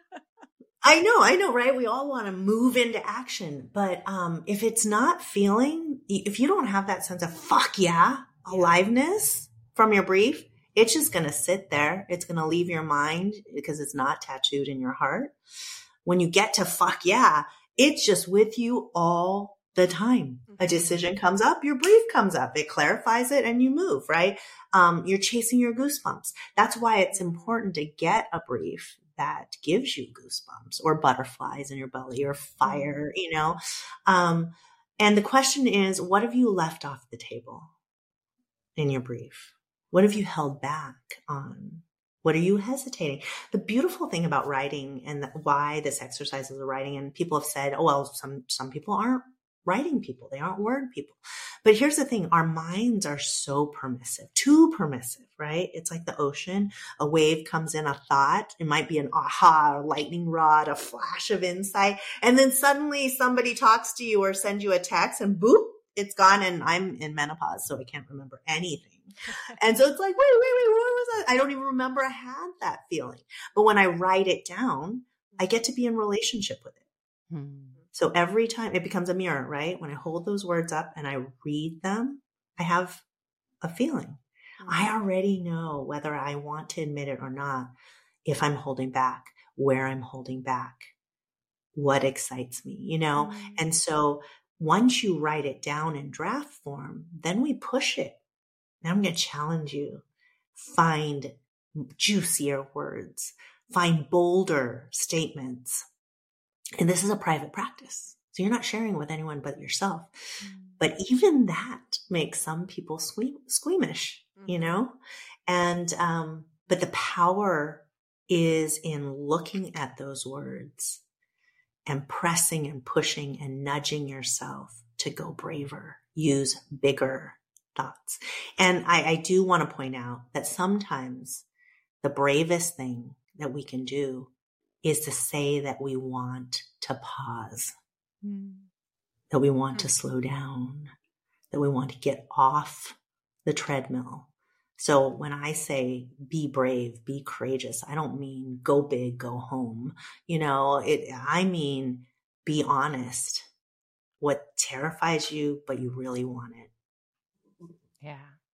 I know, right? We all want to move into action, but if it's not feeling, if you don't have that sense of aliveness from your brief, it's just going to sit there. It's going to leave your mind because it's not tattooed in your heart. When you get to it's just with you all the time. A decision comes up, your brief comes up, it clarifies it, and you move, right? You're chasing your goosebumps. That's why it's important to get a brief that gives you goosebumps or butterflies in your belly or fire, and the question is, what have you left off the table in your brief? What have you held back on? What are you hesitating? The beautiful thing about writing, and why this exercise is a writing, and people have said, some people aren't writing people. They aren't word people. But here's the thing. Our minds are so permissive, too permissive, right? It's like the ocean. A wave comes in, a thought. It might be an aha, a lightning rod, a flash of insight. And then suddenly somebody talks to you or sends you a text and boop, it's gone. And I'm in menopause, so I can't remember anything. And so it's like, wait, what was that? I don't even remember I had that feeling. But when I write it down, I get to be in relationship with it. So every time it becomes a mirror, right? When I hold those words up and I read them, I have a feeling. I already know whether I want to admit it or not, if I'm holding back, where I'm holding back, what excites me, And so once you write it down in draft form, then we push it. Now I'm going to challenge you. Find juicier words, find bolder statements. And this is a private practice. So you're not sharing with anyone but yourself. But even that makes some people squeamish, And, but the power is in looking at those words and pressing and pushing and nudging yourself to go braver, use bigger thoughts. And I do want to point out that sometimes the bravest thing that we can do is to say that we want to pause, that we want to slow down, that we want to get off the treadmill. So when I say be brave, be courageous, I don't mean go big, go home. I mean, be honest what terrifies you, but you really want it. Yeah.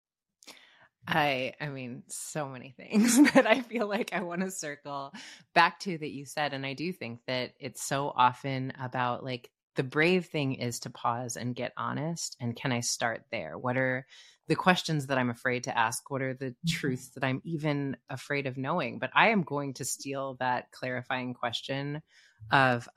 I mean, so many things that I feel like I want to circle back to that you said. And I do think that it's so often about like the brave thing is to pause and get honest. And can I start there? What are the questions that I'm afraid to ask? What are the truths that I'm even afraid of knowing? But I am going to steal that clarifying question of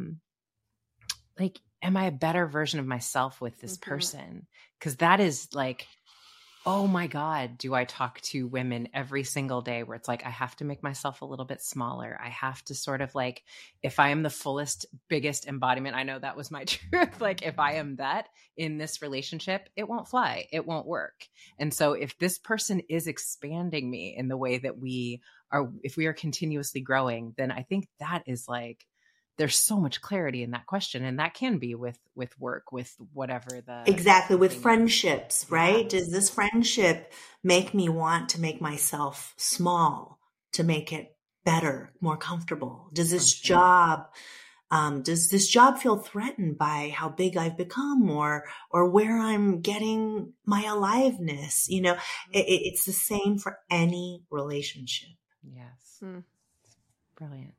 like, am I a better version of myself with this person? Because that is like, oh my God, do I talk to women every single day where it's like, I have to make myself a little bit smaller. I have to sort of like, if I am the fullest, biggest embodiment, I know that was my truth. Like if I am that in this relationship, it won't fly. It won't work. And so if this person is expanding me in the way that we are, if we are continuously growing, then I think that is like, there's so much clarity in that question. And that can be with work, with whatever the. Exactly. With friendships, right? Does this friendship make me want to make myself small, to make it better, more comfortable? Does this job feel threatened by how big I've become or where I'm getting my aliveness? You know, it's the same for any relationship. Yes. Brilliant.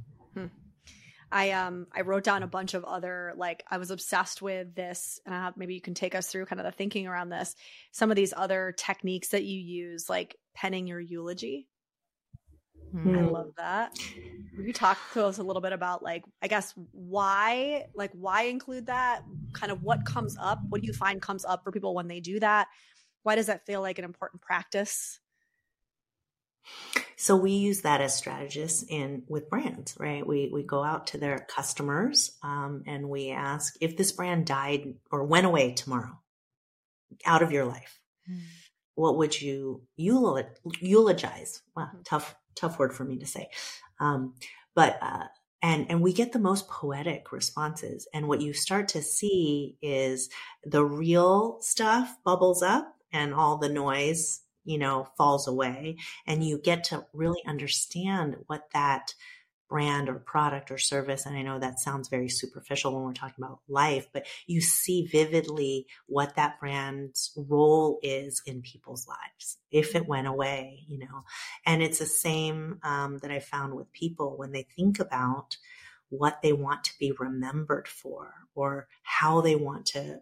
I wrote down a bunch of other, like, I was obsessed with this, and maybe you can take us through kind of the thinking around this. Some of these other techniques that you use, like penning your eulogy. I love that. Will you talk to us a little bit about, like, I guess why include that? Kind of what comes up? What do you find comes up for people when they do that? Why does that feel like an important practice? So we use that as strategists with brands, right? We go out to their customers and we ask, if this brand died or went away tomorrow out of your life, what would you eulogize? Wow, tough word for me to say. And we get the most poetic responses. And what you start to see is the real stuff bubbles up and all the noise, you know, falls away, and you get to really understand what that brand or product or service. And I know that sounds very superficial when we're talking about life, but you see vividly what that brand's role is in people's lives if it went away, you know. And it's the same that I found with people when they think about what they want to be remembered for or how they want to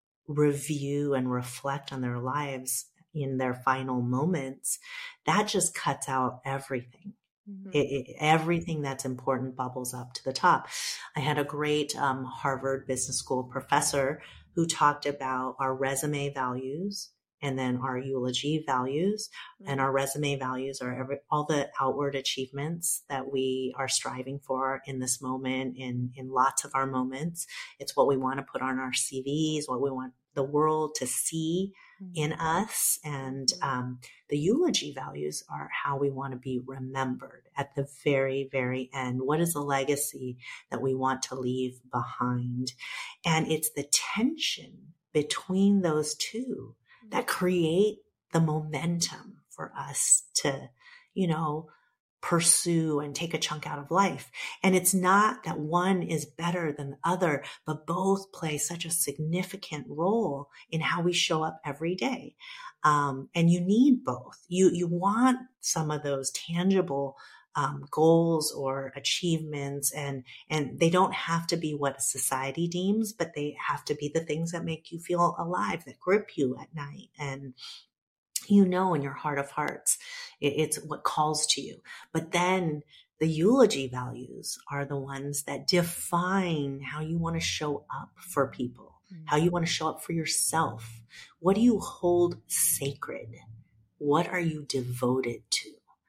review and reflect on their lives in their final moments. That just cuts out everything. Everything that's important bubbles up to the top. I had a great Harvard Business School professor who talked about our resume values and then our eulogy values. And our resume values are all the outward achievements that we are striving for in this moment, in lots of our moments. It's what we want to put on our CVs, what we want the world to see in us. And the eulogy values are how we want to be remembered at the very, very end. What is the legacy that we want to leave behind? And it's the tension between those two that create the momentum for us to, you know, pursue and take a chunk out of life. And it's not that one is better than the other, but both play such a significant role in how we show up every day. And you need both. You want some of those tangible goals or achievements, and they don't have to be what society deems, but they have to be the things that make you feel alive, that grip you at night. And you know, in your heart of hearts, it's what calls to you. But then the eulogy values are the ones that define how you want to show up for people, how you want to show up for yourself. What do you hold sacred? What are you devoted to?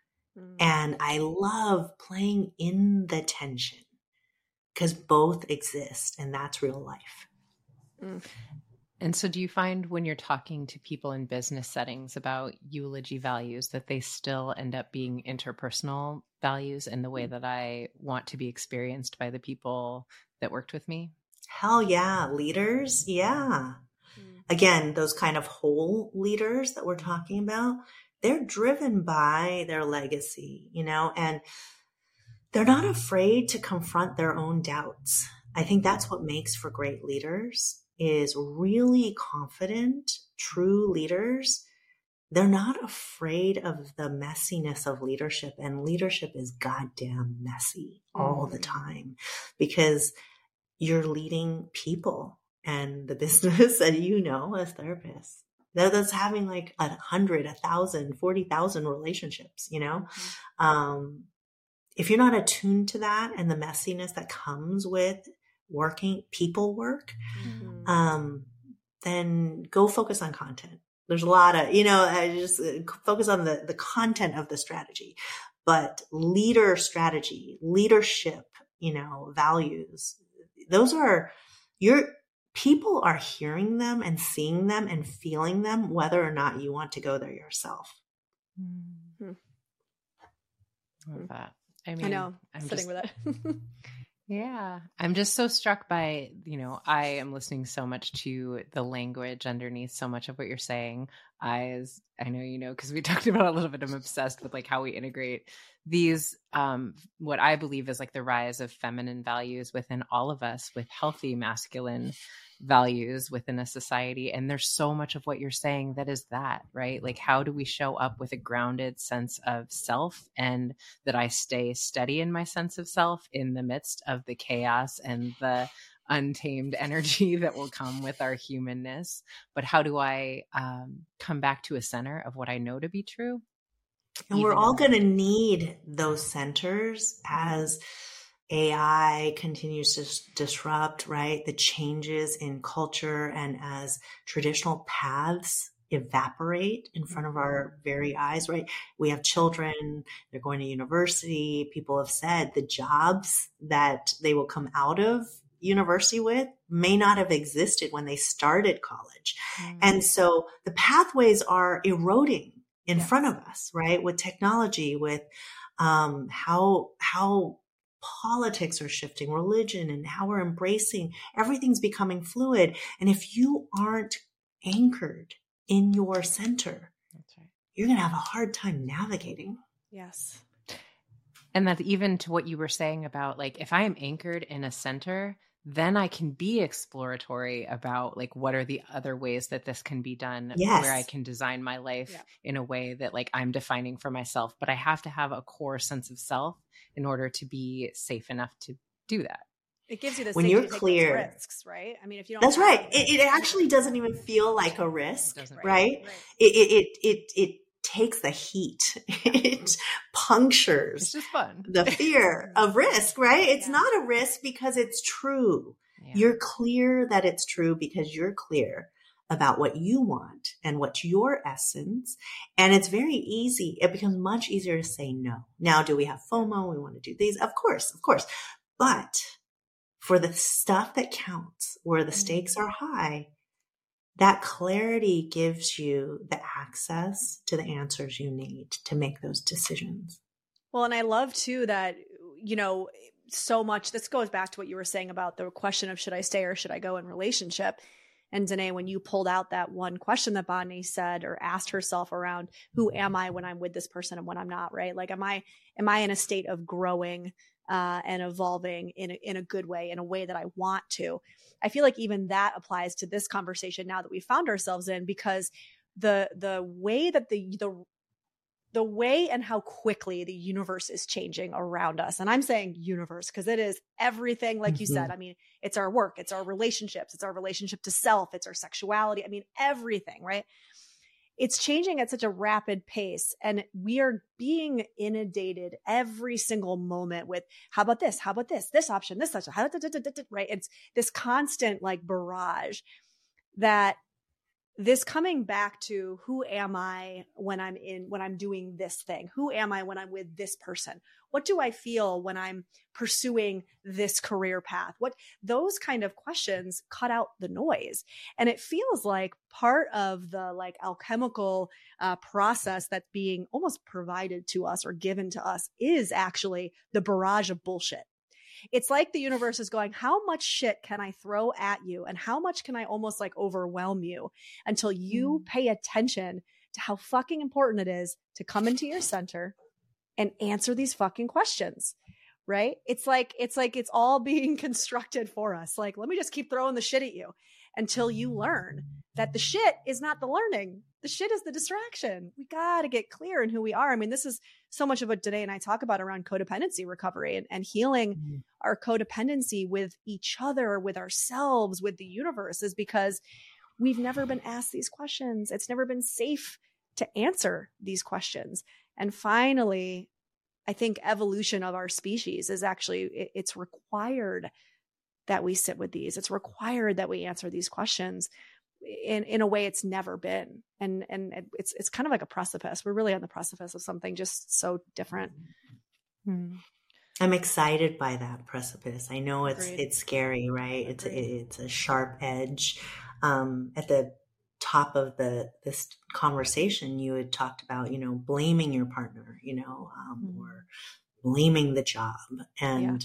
And I love playing in the tension because both exist, and that's real life. And so do you find when you're talking to people in business settings about eulogy values that they still end up being interpersonal values in the way that I want to be experienced by the people that worked with me? Hell yeah. Leaders. Yeah. Again, those kind of whole leaders that we're talking about, they're driven by their legacy, you know, and they're not afraid to confront their own doubts. I think that's what makes for great leaders, is really confident, true leaders. They're not afraid of the messiness of leadership, and leadership is goddamn messy all the time, because you're leading people, and the business that, as therapists, that's having like 100, 1,000, 40,000 relationships, if you're not attuned to that and the messiness that comes with working people work, then go focus on content. There's a lot of, just focus on the content of the strategy, but leadership, values, those are people are hearing them and seeing them and feeling them, whether or not you want to go there yourself. Love that. I know. I'm sitting with it. Yeah. I'm just so struck by, I am listening so much to the language underneath so much of what you're saying. I know, because we talked about a little bit, I'm obsessed with like how we integrate these, what I believe is like the rise of feminine values within all of us, with healthy masculine values within a society. And there's so much of what you're saying that is that, right? Like, how do we show up with a grounded sense of self, and that I stay steady in my sense of self in the midst of the chaos and the untamed energy that will come with our humanness? But how do I come back to a center of what I know to be true? And we're all going to need those centers as AI continues to disrupt, right? The changes in culture, and as traditional paths evaporate in front of our very eyes, right? We have children, they're going to university. People have said the jobs that they will come out of university with may not have existed when they started college. And so the pathways are eroding in front of us, right? With technology, with how politics are shifting, religion, and how we're embracing, everything's becoming fluid. And if you aren't anchored in your center, that's right, you're going to have a hard time navigating. Yes. And that's even to what you were saying about, like, if I am anchored in a center, then I can be exploratory about like, what are the other ways that this can be done, where I can design my life in a way that like I'm defining for myself. But I have to have a core sense of self in order to be safe enough to do that. It gives you the when you're clear risks, right? I mean, if you don't, that's right. It actually doesn't even feel like a risk, right? It takes the heat. It punctures it's just fun. The fear of risk, right? It's not a risk because it's true. Yeah. You're clear that it's true because you're clear about what you want and what's your essence. And it's very easy. It becomes much easier to say no. Now, do we have FOMO? We want to do these? Of course. But for the stuff that counts, where the stakes are high, that clarity gives you the access to the answers you need to make those decisions. Well, and I love too that, so much, this goes back to what you were saying about the question of should I stay or should I go in relationship? And Danae, when you pulled out that one question that Bonnie said or asked herself around, who am I when I'm with this person and when I'm not, right? Like, am I in a state of growing and evolving in a good way, in a way that I want to? I feel like even that applies to this conversation now that we found ourselves in, because the way that the way and how quickly the universe is changing around us. And I'm saying universe because it is everything, like you said. I mean, it's our work, it's our relationships, it's our relationship to self, it's our sexuality. I mean, everything, right? It's changing at such a rapid pace, and we are being inundated every single moment with, how about this? How about this? This option, this option, right? It's this constant like barrage that this coming back to, who am I when I'm doing this thing? Who am I when I'm with this person? What do I feel when I'm pursuing this career path? Those kind of questions cut out the noise. And it feels like part of the like alchemical process that's being almost provided to us or given to us is actually the barrage of bullshit. It's like the universe is going, how much shit can I throw at you? And how much can I almost like overwhelm you until you pay attention to how fucking important it is to come into your center and answer these fucking questions, right? It's like it's all being constructed for us. Like, let me just keep throwing the shit at you until you learn that the shit is not the learning. The shit is the distraction. We got to get clear in who we are. I mean, this is so much of what Danae and I talk about around codependency recovery and healing our codependency with each other, with ourselves, with the universe, is because we've never been asked these questions. It's never been safe to answer these questions. And finally, I think evolution of our species is actually, it's required that we sit with these. It's required that we answer these questions in a way it's never been. And it's kind of like a precipice. We're really on the precipice of something just so different. I'm excited by that precipice. I know it's scary, right? It's a sharp edge. At the top of this conversation, you had talked about, blaming your partner, or blaming the job. And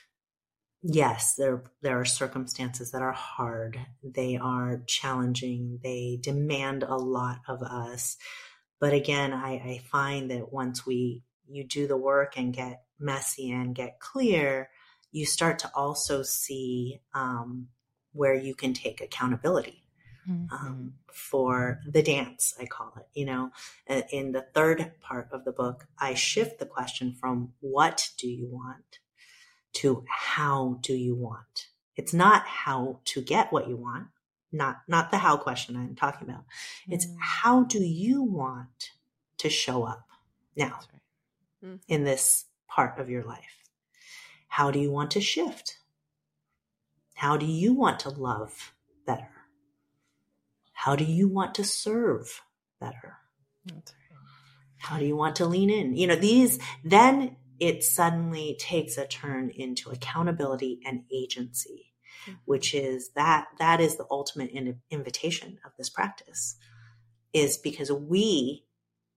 yes, there are circumstances that are hard. They are challenging. They demand a lot of us. But again, I find that once you do the work and get messy and get clear, you start to also see where you can take accountability for the dance, I call it. In the third part of the book, I shift the question from what do you want to how do you want. It's not how to get what you want, not the how question I'm talking about. It's how do you want to show up now in this part of your life? How do you want to shift? How do you want to love better? How do you want to serve better? That's right. How do you want to lean in? Then it suddenly takes a turn into accountability and agency, which is that is the ultimate invitation of this practice, is because we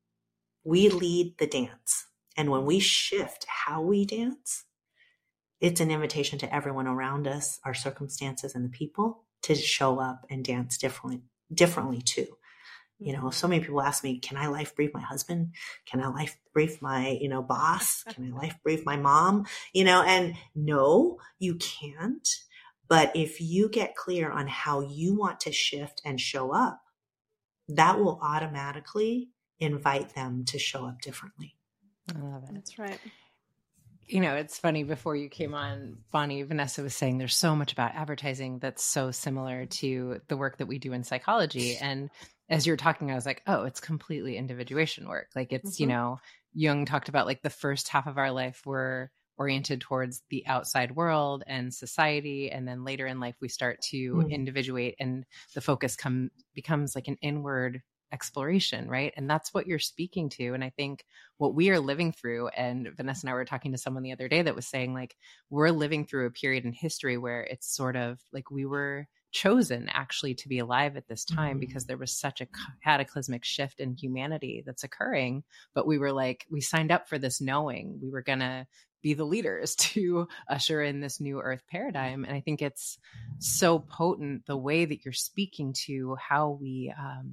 lead the dance. And when we shift how we dance, it's an invitation to everyone around us, our circumstances and the people, to show up and dance differently too. So many people ask me, can I life brief my husband? Can I life brief my, boss? Can I life brief my mom? And no, you can't. But if you get clear on how you want to shift and show up, that will automatically invite them to show up differently. I love it. That's right. It's funny, before you came on, Bonnie, Vanessa was saying there's so much about advertising that's so similar to the work that we do in psychology. And as you were talking, I was like, oh, it's completely individuation work. Like it's, Jung talked about like the first half of our life, we're oriented towards the outside world and society. And then later in life, we start to individuate, and the focus becomes like an inward exploration, right? And that's what you're speaking to. And I think what we are living through, and Vanessa and I were talking to someone the other day that was saying like, we're living through a period in history where it's sort of like we were chosen actually to be alive at this time because there was such a cataclysmic shift in humanity that's occurring. But we were like, we signed up for this knowing we were going to be the leaders to usher in this new earth paradigm. And I think it's so potent the way that you're speaking to how we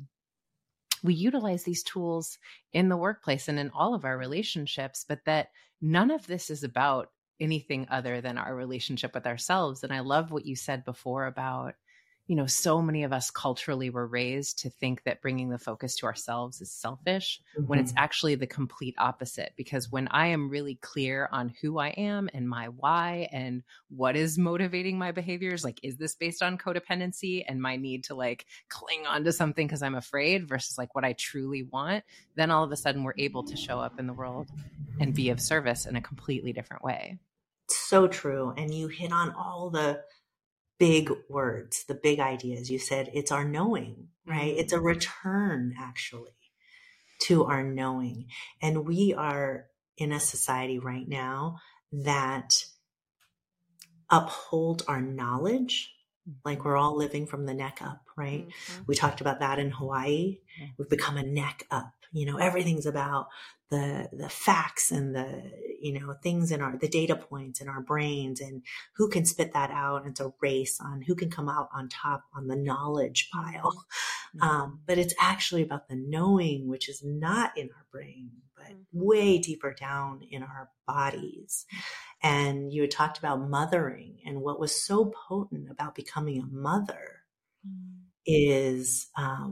utilize these tools in the workplace and in all of our relationships, but that none of this is about anything other than our relationship with ourselves. And I love what you said before about, so many of us culturally were raised to think that bringing the focus to ourselves is selfish, when it's actually the complete opposite. Because when I am really clear on who I am and my why and what is motivating my behaviors, like, is this based on codependency and my need to like cling on to something because I'm afraid versus like what I truly want, then all of a sudden we're able to show up in the world and be of service in a completely different way. So true. And you hit on all the big words, the big ideas. You said it's our knowing, right? It's a return actually to our knowing. And we are in a society right now that uphold our knowledge. Like we're all living from the neck up, right? We talked about that in Hawaii. We've become a neck up. Everything's about the facts and the, things in the data points in our brains, and who can spit that out. It's a race on who can come out on top on the knowledge pile. But it's actually about the knowing, which is not in our brain, but way deeper down in our bodies. And you had talked about mothering, and what was so potent about becoming a mother is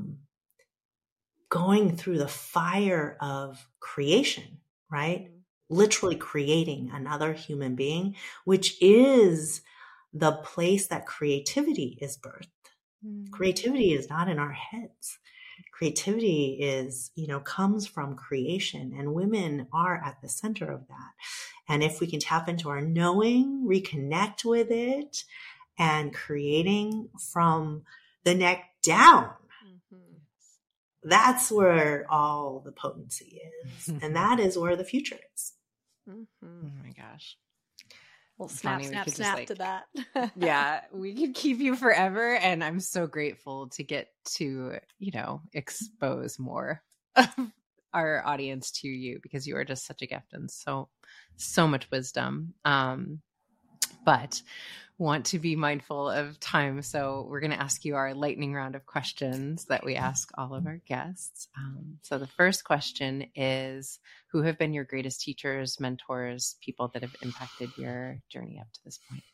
going through the fire of creation, right? Literally creating another human being, which is the place that creativity is birthed. Creativity is not in our heads. Creativity is, comes from creation, and women are at the center of that. And if we can tap into our knowing, reconnect with it, and creating from the neck down, that's where all the potency is. And that is where the future is. Oh my gosh. Well, snap to that. Yeah, we could keep you forever. And I'm so grateful to get to, expose more of our audience to you, because you are just such a gift and so much wisdom. But want to be mindful of time. So we're going to ask you our lightning round of questions that we ask all of our guests. So the first question is, who have been your greatest teachers, mentors, people that have impacted your journey up to this point?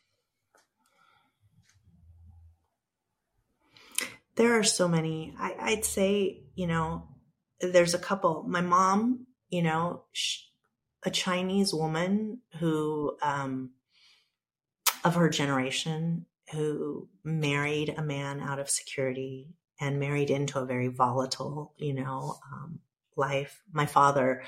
There are so many. I'd say, there's a couple. My mom, a Chinese woman who, of her generation, who married a man out of security and married into a very volatile, life. My father,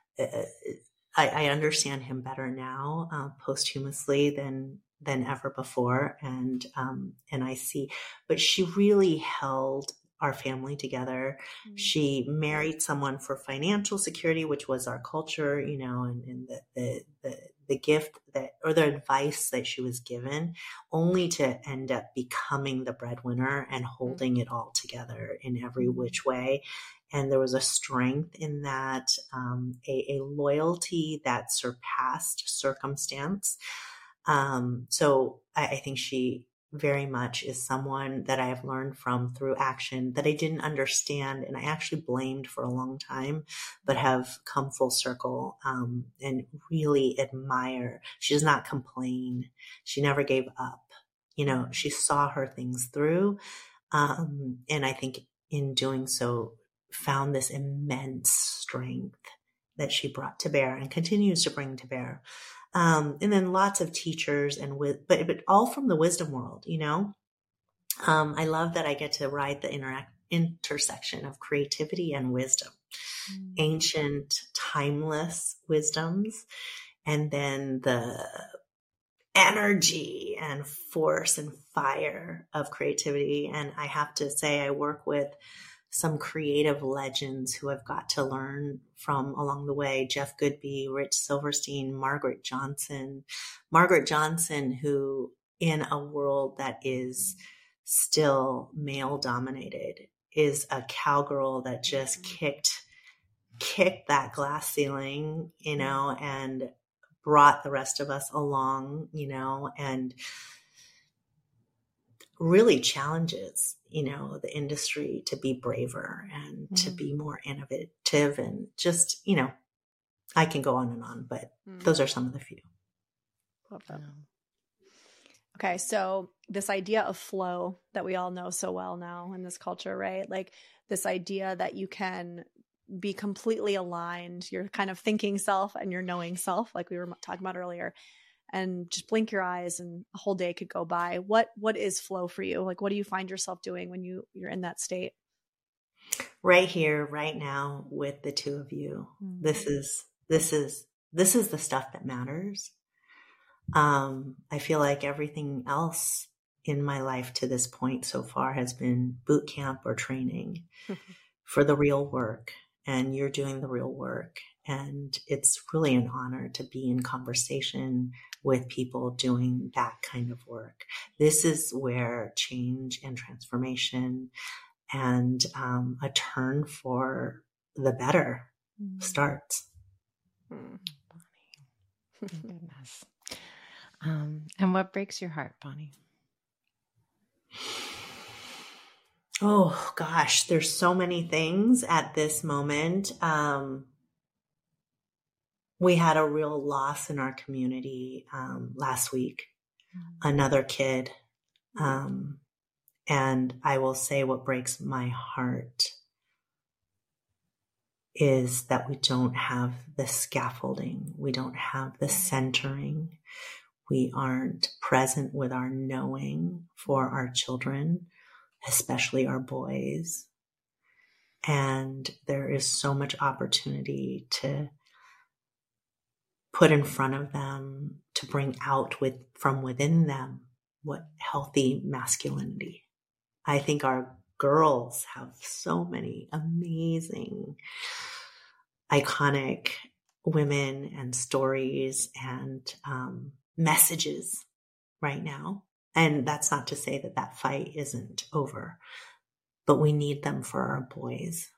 I understand him better now, posthumously than ever before. And I see, but she really held our family together. She married someone for financial security, which was our culture, and the gift or the advice that she was given, only to end up becoming the breadwinner and holding it all together in every which way. And there was a strength in that, a loyalty that surpassed circumstance. So I think she very much is someone that I have learned from through action that I didn't understand, and I actually blamed for a long time, but have come full circle, and really admire. She does not complain. She never gave up. She saw her things through. And I think in doing so, found this immense strength that she brought to bear and continues to bring to bear. And then lots of teachers but all from the wisdom world, I love that I get to ride the intersection of creativity and wisdom, ancient, timeless wisdoms, and then the energy and force and fire of creativity. And I have to say, I work with some creative legends who I've got to learn from along the way. Jeff Goodby, Rich Silverstein, Margaret Johnson, who in a world that is still male dominated is a cowgirl that just kicked that glass ceiling, and brought the rest of us along, and really challenges, the industry to be braver and to be more innovative, and just, I can go on, but those are some of the few. Love that. Okay. So this idea of flow that we all know so well now in this culture, right? Like this idea that you can be completely aligned, your kind of thinking self and your knowing self, like we were talking about earlier, and just blink your eyes and a whole day could go by. What is flow for you? Like, what do you find yourself doing when you're in that state? Right here, right now, with the two of you. This is the stuff that matters. I feel like everything else in my life to this point so far has been boot camp or training for the real work. And you're doing the real work. And it's really an honor to be in conversation with people doing that kind of work. This is where change and transformation and a turn for the better starts. Bonnie. Goodness. And what breaks your heart, Bonnie? Oh gosh, there's so many things at this moment. We had a real loss in our community last week, another kid. And I will say what breaks my heart is that we don't have the scaffolding. We don't have the centering. We aren't present with our knowing for our children, especially our boys. And there is so much opportunity to put in front of them, to bring out from within them what healthy masculinity. I think our girls have so many amazing, iconic women and stories and messages right now. And that's not to say that fight isn't over, but we need them for our boys.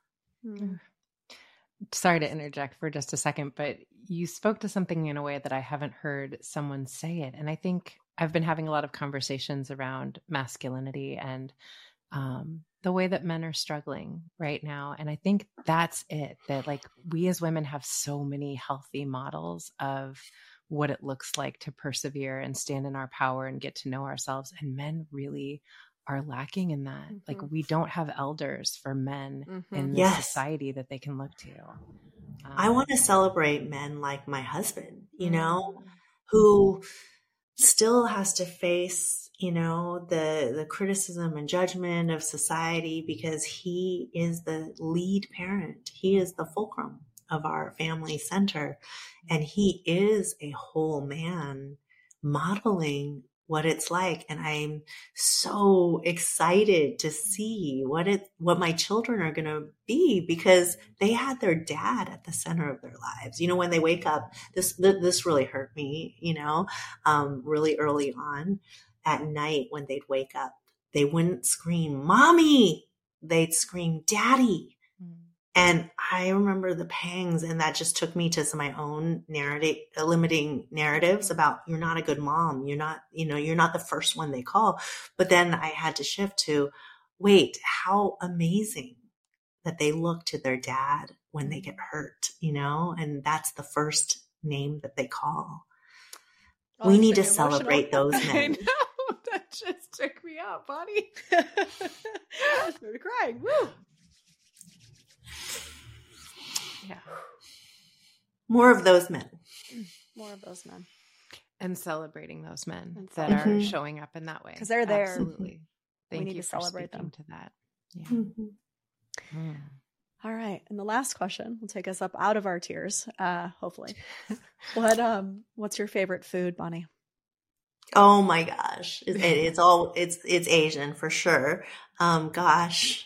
Sorry to interject for just a second, but you spoke to something in a way that I haven't heard someone say it. And I think I've been having a lot of conversations around masculinity and the way that men are struggling right now. And I think that's it, that like we as women have so many healthy models of what it looks like to persevere and stand in our power and get to know ourselves. And men really are lacking in that. Like we don't have elders for men in this society that they can look to. I want to celebrate men like my husband, who still has to face, the criticism and judgment of society because he is the lead parent. He is the fulcrum of our family center. And he is a whole man modeling what it's like. And I'm so excited to see what my children are going to be, because they had their dad at the center of their lives. When they wake up, this really hurt me, really early on at night when they'd wake up, they wouldn't scream, "Mommy," they'd scream, "Daddy." And I remember the pangs, and that just took me to my own limiting narratives about, you're not a good mom. You're not the first one they call. But then I had to shift to, wait, how amazing that they look to their dad when they get hurt, and that's the first name that they call. We need to celebrate those men. I know. That just took me out, Bonnie. I started crying. Woo! Yeah. More of those men. More of those men. And celebrating those men that are showing up in that way. Because they're there. Absolutely. Thank we need you to for celebrate speaking them. to that. Yeah. All right. And the last question will take us up out of our tears, hopefully. What's your favorite food, Bonnie? Oh my gosh. It's Asian for sure. Gosh.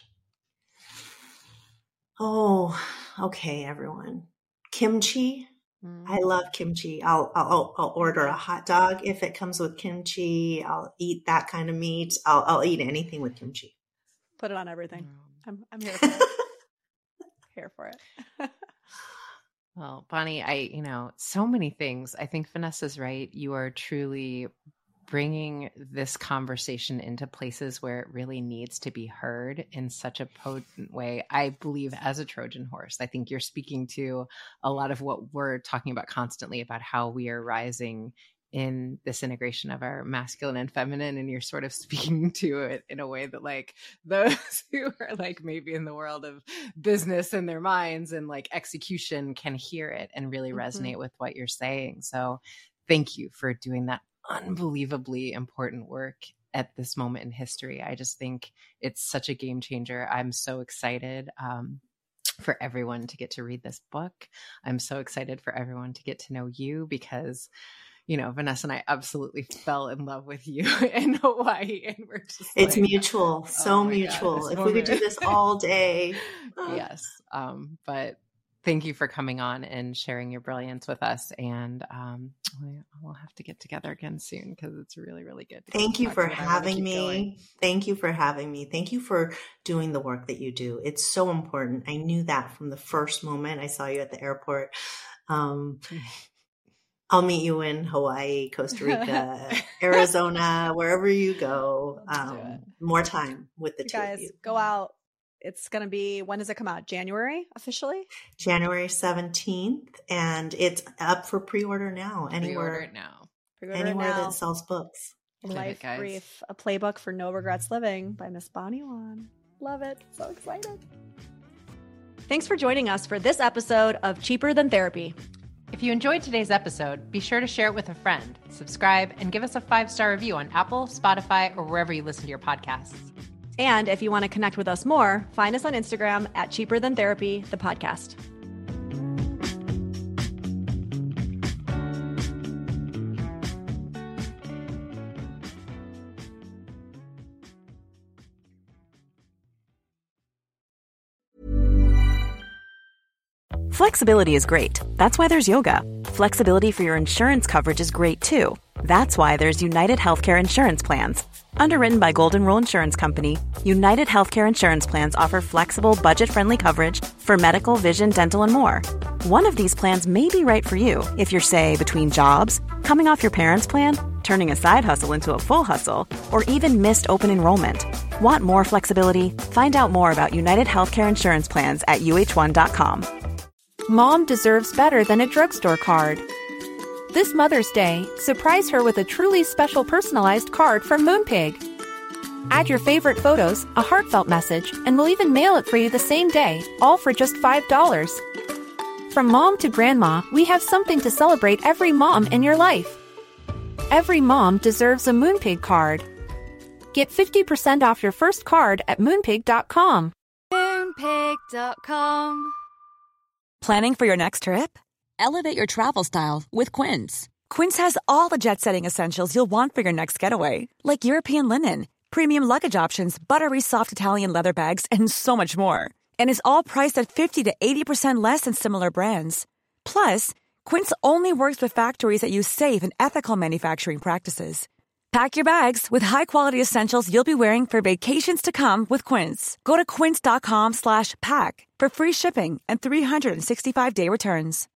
Oh, okay, everyone. Kimchi. I love kimchi. I'll order a hot dog if it comes with kimchi. I'll eat that kind of meat. I'll eat anything with kimchi. Put it on everything. I'm here for it. Here for it. Well, Bonnie, so many things. I think Vanessa's right. You are truly bringing this conversation into places where it really needs to be heard in such a potent way. I believe as a Trojan horse, I think you're speaking to a lot of what we're talking about constantly about how we are rising in this integration of our masculine and feminine. And you're sort of speaking to it in a way that like those who are like maybe in the world of business in their minds and like execution can hear it and really resonate with what you're saying. So thank you for doing that unbelievably important work at this moment in history. I just think it's such a game changer. I'm so excited for everyone to get to read this book. I'm so excited for everyone to get to know you because, Vanessa and I absolutely fell in love with you in Hawaii. And we're just it's mutual, so mutual. If we could do this all day. Yes. But thank you for coming on and sharing your brilliance with us. And we'll have to get together again soon because it's really, really good. Thank you for having me. Thank you for having me. Thank you for doing the work that you do. It's so important. I knew that from the first moment I saw you at the airport. I'll meet you in Hawaii, Costa Rica, Arizona, wherever you go. More time with the two guys, of you. Go out. It's going to be, when does it come out? January officially? January 17th. And it's up for pre-order now. Pre-order it now. Anywhere that sells books. Life Brief, a playbook for no regrets living by Miss Bonnie Wan. Love it. So excited. Thanks for joining us for this episode of Cheaper Than Therapy. If you enjoyed today's episode, be sure to share it with a friend, subscribe, and give us a 5-star review on Apple, Spotify, or wherever you listen to your podcasts. And if you want to connect with us more, find us on Instagram at Cheaper Than Therapy, the podcast. Flexibility is great. That's why there's yoga. Flexibility for your insurance coverage is great too. That's why there's United Healthcare Insurance Plans. Underwritten by Golden Rule Insurance Company, United Healthcare Insurance Plans offer flexible, budget-friendly coverage for medical, vision, dental, and more. One of these plans may be right for you if you're, say, between jobs, coming off your parents' plan, turning a side hustle into a full hustle, or even missed open enrollment. Want more flexibility? Find out more about United Healthcare Insurance Plans at uh1.com. Mom deserves better than a drugstore card. This Mother's Day, surprise her with a truly special personalized card from Moonpig. Add your favorite photos, a heartfelt message, and we'll even mail it for you the same day, all for just $5. From mom to grandma, we have something to celebrate every mom in your life. Every mom deserves a Moonpig card. Get 50% off your first card at Moonpig.com. Moonpig.com. Planning for your next trip? Elevate your travel style with Quince. Quince has all the jet-setting essentials you'll want for your next getaway, like European linen, premium luggage options, buttery soft Italian leather bags, and so much more. And is all priced at 50 to 80% less than similar brands. Plus, Quince only works with factories that use safe and ethical manufacturing practices. Pack your bags with high-quality essentials you'll be wearing for vacations to come with Quince. Go to quince.com/pack for free shipping and 365-day returns.